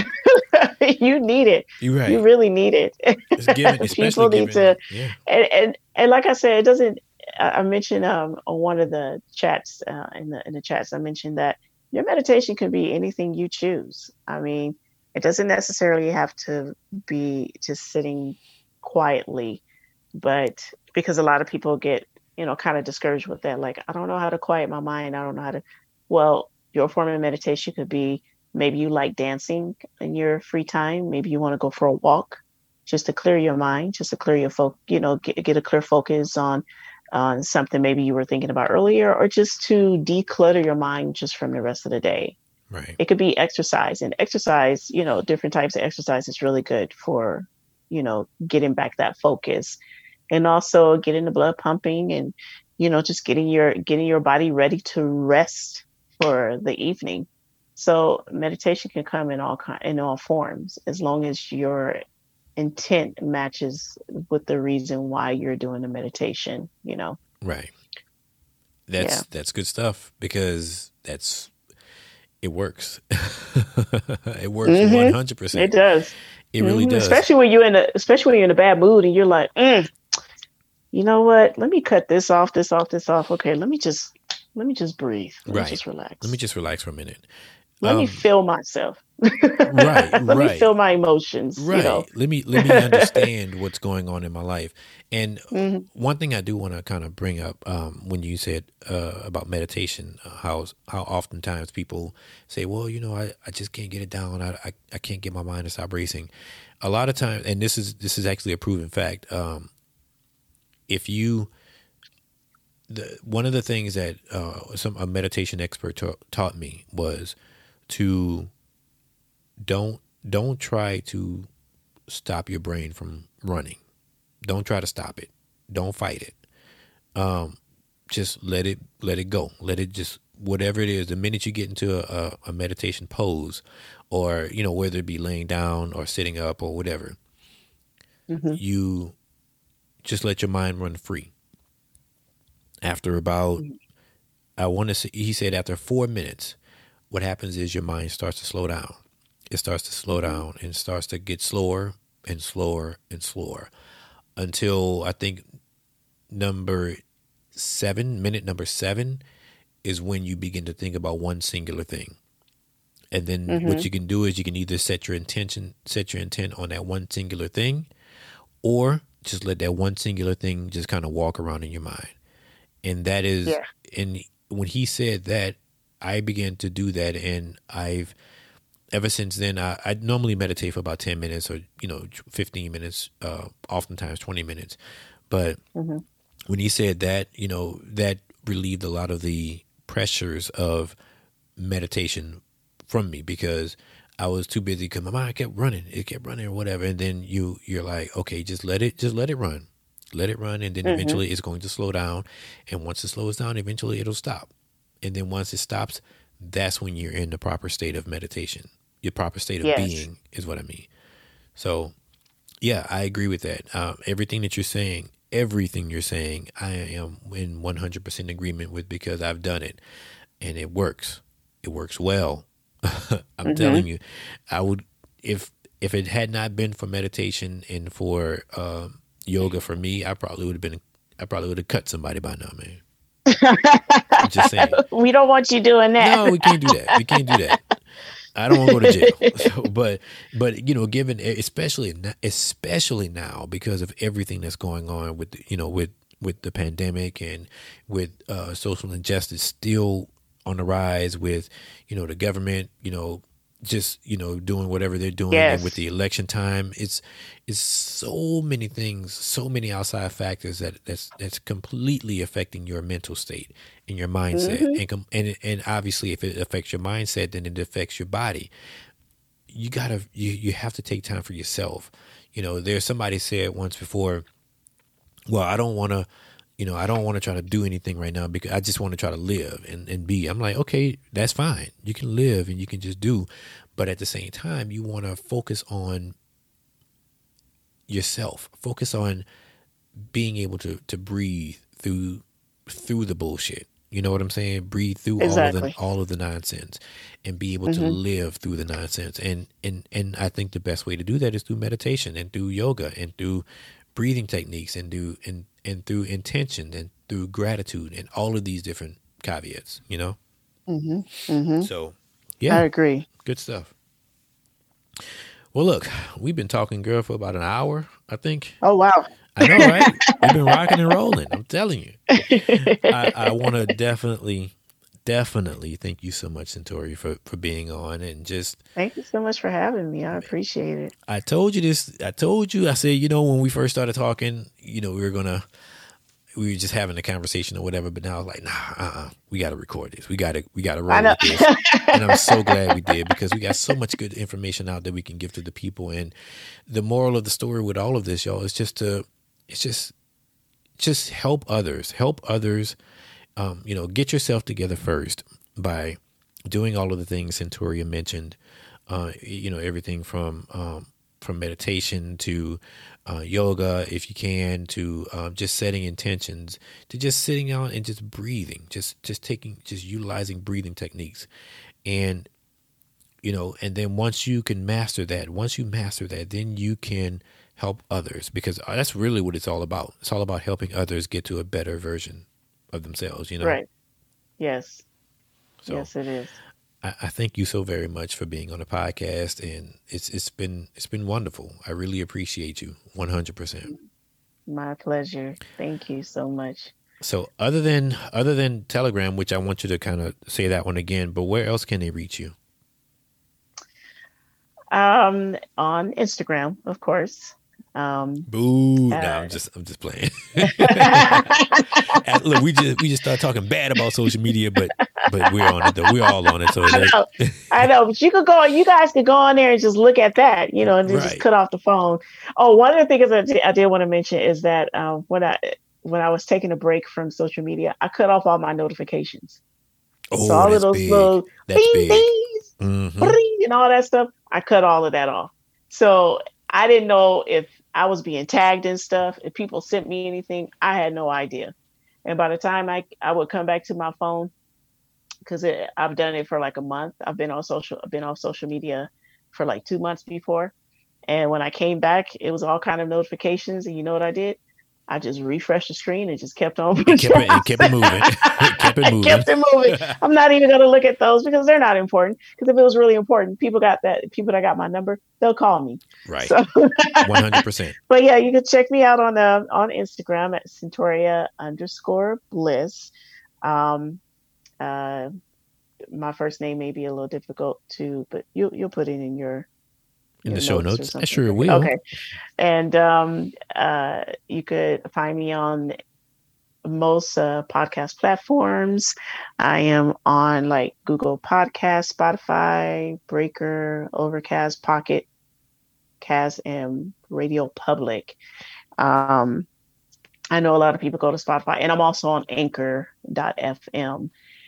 You need it. You're You right. really need it. It's given, especially People need given, to, yeah. and like I said, it doesn't. I mentioned on one of the chats, in the chats, I mentioned that your meditation can be anything you choose. I mean, it doesn't necessarily have to be just sitting quietly, but because a lot of people get, kind of discouraged with that. Like, I don't know how to quiet my mind. I don't know how to. Well, your form of meditation could be, maybe you like dancing in your free time. Maybe you want to go for a walk just to clear your mind, just to clear your get a clear focus on something maybe you were thinking about earlier, or just to declutter your mind just from the rest of the day. Right. It could be exercise, and exercise, different types of exercise is really good for, getting back that focus, and also getting the blood pumping, and, just getting your body ready to rest for the evening. So meditation can come in all forms, as long as your intent matches with the reason why you're doing the meditation. Right. Yeah. That's good stuff, because it works. It works Mm-hmm. It 100%. does. It really Mm-hmm. does. Especially when you're in a bad mood and you're like, you know what? Let me cut this off, this off, this off. Okay, let me just breathe. Let me Right. just Let me relax. just relax for a minute. Let me feel myself. Right, Let me right. feel my emotions. Right. Let me understand what's going on in my life. And Hmm. one thing I do want to kind of bring up, when you said about meditation, how oftentimes people say, well, I just can't get it down. I can't get my mind to stop racing. A lot of times, and this is actually a proven fact. If you One of the things that a meditation expert taught me was to don't try to stop your brain from running. Don't try to stop it. Don't fight it. Just let it go. Let it just, whatever it is. The minute you get into a meditation pose, or whether it be laying down or sitting up or whatever, Hmm. you just let your mind run free. After about, I want to say, he said after 4 minutes, what happens is your mind starts to slow down. It starts to slow down and starts to get slower and slower and slower, until I think minute number 7 is when you begin to think about one singular thing. And then Hmm. what you can do is you can either set your intent on that one singular thing, or just let that one singular thing just kind of walk around in your mind. And that is, Yeah. and when he said that, I began to do that, and ever since then, I normally meditate for about 10 minutes, or 15 minutes, oftentimes 20 minutes. But Hmm. when he said that, that relieved a lot of the pressures of meditation from me, because I was too busy, because my mind kept running. It kept running or whatever. And then you're like, okay, just let it run. Let it run, and then Hmm. eventually it's going to slow down. And once it slows down, eventually it'll stop. And then once it stops, that's when you're in the proper state of meditation. Your proper state of Yes. being is what I mean. So, yeah, I agree with that. Everything you're saying, I am in 100% agreement with, because I've done it, and it works. It works well. I'm Hmm. telling you, I would, if it had not been for meditation and for yoga for me, I probably would have cut somebody by now, man. I'm just saying. We don't want you doing that. No, we can't do that. We can't do that. I don't want to go to jail. So, but given, especially now, because of everything that's going on with with the pandemic, and with social injustice still on the rise, with the government just doing whatever they're doing, and with Yes. the election time, it's so many things, so many outside factors that's completely affecting your mental state and your mindset, Hmm. and obviously, if it affects your mindset, then it affects your body. You have to take time for yourself. There's somebody said once before, well, I don't want to try to do anything right now, because I just want to try to live and be. I'm like, okay, that's fine. You can live and you can just do, But at the same time, you want to focus on yourself, focus on being able to breathe through the bullshit. You know what I'm saying? Breathe through Exactly. all of the nonsense, and be able to Mm-hmm. live through the nonsense. And I think the best way to do that is through meditation and through yoga and through breathing techniques and through intention and through gratitude and all of these different caveats, you know? Mm-hmm. Mm-hmm. So I yeah, agree. good stuff. Well, look, we've been talking, girl, for about an hour, I think. Oh, wow. I know, right? We've been rocking and rolling. I'm telling you. I want to definitely thank you so much, Centauri, for being on and just. Thank you so much for having me. I appreciate it. I told you this. I said, when we first started talking, we were just having a conversation or whatever. But now I was like, nah, we got to record this. We got to I roll know. with this. And I'm so glad we did, because we got so much good information out that we can give to the people. And the moral of the story with all of this, y'all, is just help others. Help others. Get yourself together first by doing all of the things Centuria mentioned. Everything from meditation to yoga, if you can, to just setting intentions, to just sitting out and just breathing, just utilizing breathing techniques. And, and then once you master that, then you can help others, because that's really what it's all about. It's all about helping others get to a better version of themselves, Right. Yes. So Yes, it is. I thank you so very much for being on the podcast, and it's been wonderful. I really appreciate you 100%. My pleasure. Thank you so much. So other than Telegram, which I want you to kind of say that one again, but where else can they reach you? On Instagram, of course. Boo! No, Uh, I'm just playing. Look, we just started talking bad about social media, but we're on it though. We're all on it. So I know, I know, but you guys could go on there and just look at that, and then just right. cut off the phone. Oh, one of the things I did want to mention is that when I was taking a break from social media, I cut off all my notifications. So Oh, all of that's those big. little That's ding big. dings, Mm-hmm. bring, and all that stuff, I cut all of that off. So I didn't know if I was being tagged and stuff. If people sent me anything, I had no idea. And by the time I would come back to my phone, because I've done it for like a month. I've been off social media for like 2 months before. And when I came back, it was all kind of notifications. And you know what I did? I just refreshed the screen and just kept on. And kept it moving. Kept it moving. I'm not even going to look at those because they're not important. Because if it was really important, people that got my number, they'll call me. Right. So 100%. But yeah, you can check me out on Instagram at Centauria_Bliss. Um, uh, my first name may be a little difficult to, but you'll put it in your the show notes. I sure will. Okay. And you could find me on most podcast platforms. I am on like Google Podcast, Spotify, Breaker, Overcast, Pocket Cast, and Radio Public. I know a lot of people go to Spotify, and I'm also on Anchor.fm.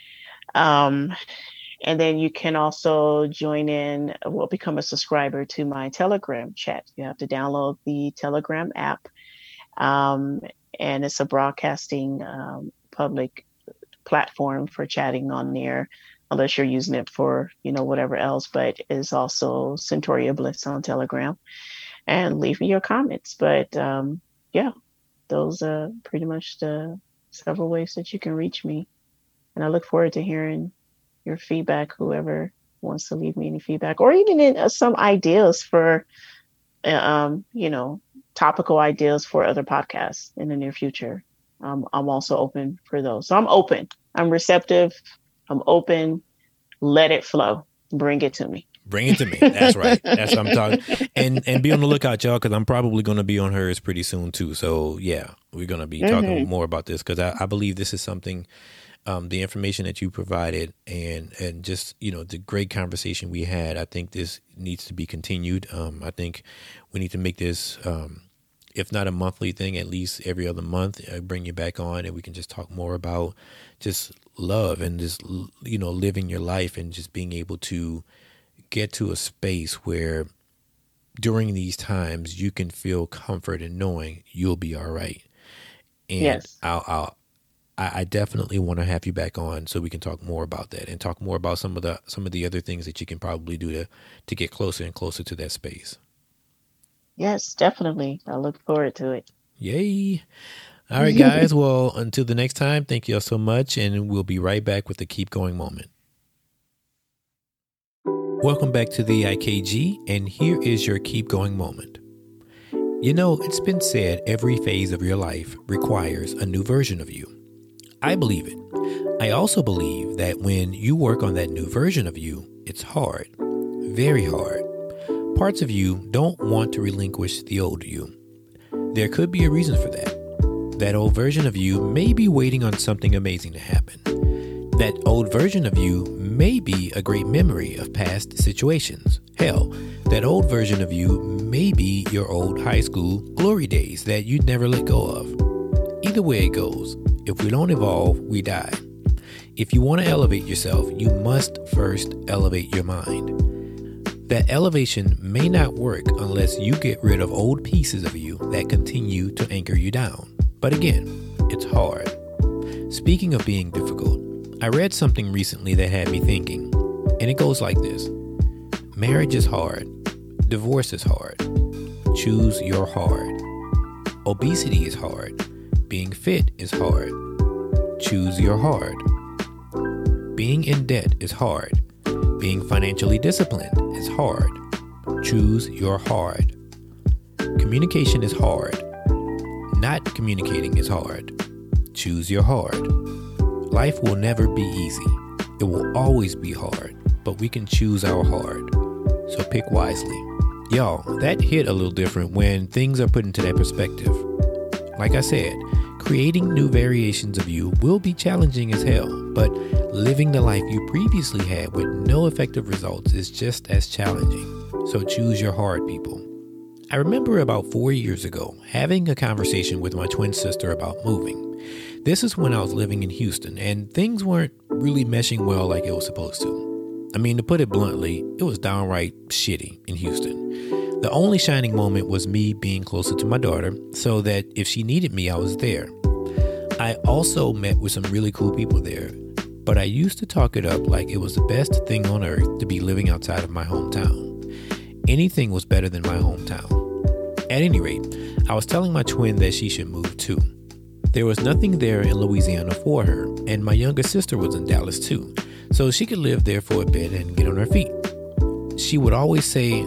And then you can also become a subscriber to my Telegram chat. You have to download the Telegram app. And it's a broadcasting public platform for chatting on there, unless you're using it for, whatever else, but it's also Centauria Bliss on Telegram. And leave me your comments. But yeah, those are pretty much the several ways that you can reach me. And I look forward to hearing your feedback, whoever wants to leave me any feedback, or even in some ideas for, topical ideas for other podcasts in the near future. I'm also open for those. So I'm open. I'm receptive. I'm open. Let it flow. Bring it to me. Bring it to me. That's right. That's what I'm talking. And be on the lookout, y'all, because I'm probably going to be on hers pretty soon too. So yeah, we're going to be talking more about this, because I believe this is something. The information that you provided and just, the great conversation we had, I think this needs to be continued. I think we need to make this, if not a monthly thing, at least every other month, bring you back on, and we can just talk more about just love and just, living your life and just being able to get to a space where during these times you can feel comfort in knowing you'll be all right. And Yes. I definitely want to have you back on so we can talk more about that and talk more about some of the other things that you can probably do to get closer and closer to that space. Yes, definitely. I look forward to it. Yay. All right, guys. Well, until the next time, thank you all so much. And we'll be right back with the Keep Going moment. Welcome back to the IKG. And here is your Keep Going moment. You know, it's been said every phase of your life requires a new version of you. I believe it. I also believe that when you work on that new version of you, it's hard, very hard. Parts of you don't want to relinquish the old you. There could be a reason for that. That old version of you may be waiting on something amazing to happen. That old version of you may be a great memory of past situations. Hell, that old version of you may be your old high school glory days that you'd never let go of. Either way it goes, if we don't evolve, we die. If you want to elevate yourself, you must first elevate your mind. That elevation may not work unless you get rid of old pieces of you that continue to anchor you down. But again, it's hard. Speaking of being difficult, I read something recently that had me thinking, and it goes like this. Marriage is hard. Divorce is hard. Choose your hard. Obesity is hard. Being fit is hard. Choose your hard. Being in debt is hard. Being financially disciplined is hard. Choose your hard. Communication is hard. Not communicating is hard. Choose your hard. Life will never be easy. It will always be hard, but we can choose our hard. So pick wisely. Y'all, that hit a little different when things are put into that perspective. Like I said, creating new variations of you will be challenging as hell, but living the life you previously had with no effective results is just as challenging. So choose your hard, people. I remember about 4 years ago having a conversation with my twin sister about moving. This is when I was living in Houston and things weren't really meshing well like it was supposed to. I mean, to put it bluntly, it was downright shitty in Houston. The only shining moment was me being closer to my daughter so that if she needed me, I was there. I also met with some really cool people there, but I used to talk it up like it was the best thing on earth to be living outside of my hometown. Anything was better than my hometown. At any rate, I was telling my twin that she should move too. There was nothing there in Louisiana for her, and my younger sister was in Dallas too, so she could live there for a bit and get on her feet. She would always say,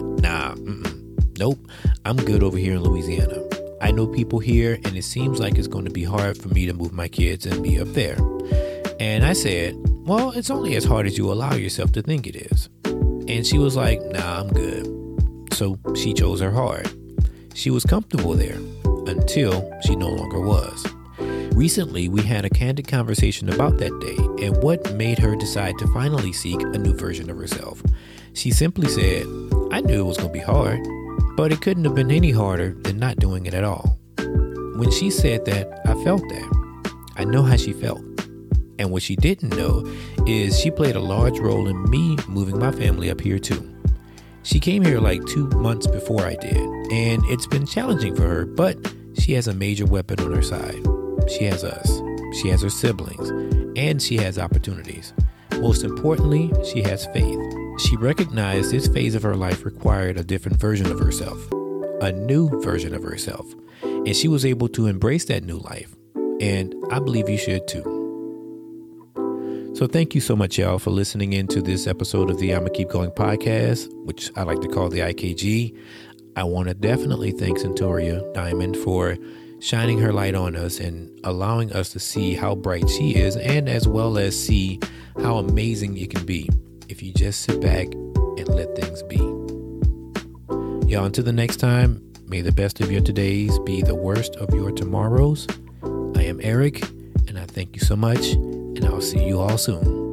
nope, I'm good over here in Louisiana. I know people here, and it seems like it's going to be hard for me to move my kids and be up there. And I said, well, it's only as hard as you allow yourself to think it is. And she was like, nah, I'm good. So she chose her hard. She was comfortable there until she no longer was. Recently, we had a candid conversation about that day and what made her decide to finally seek a new version of herself. She simply said, I knew it was going to be hard, but it couldn't have been any harder than not doing it at all. When she said that, I felt that. I know how she felt. And what she didn't know is she played a large role in me moving my family up here too. She came here like 2 months before I did, and it's been challenging for her, but she has a major weapon on her side. She has us. She has her siblings, and she has opportunities. Most importantly, she has faith. She recognized this phase of her life required a different version of herself, a new version of herself, and she was able to embrace that new life. And I believe you should too. So thank you so much, y'all, for listening in to this episode of the I'ma Keep Going podcast, which I like to call the IKG. I want to definitely thank Centoria Diamond for shining her light on us and allowing us to see how bright she is, and as well as see how amazing it can be if you just sit back and let things be. Y'all, until the next time, may the best of your todays be the worst of your tomorrows. I am Eric, and I thank you so much, and I'll see you all soon.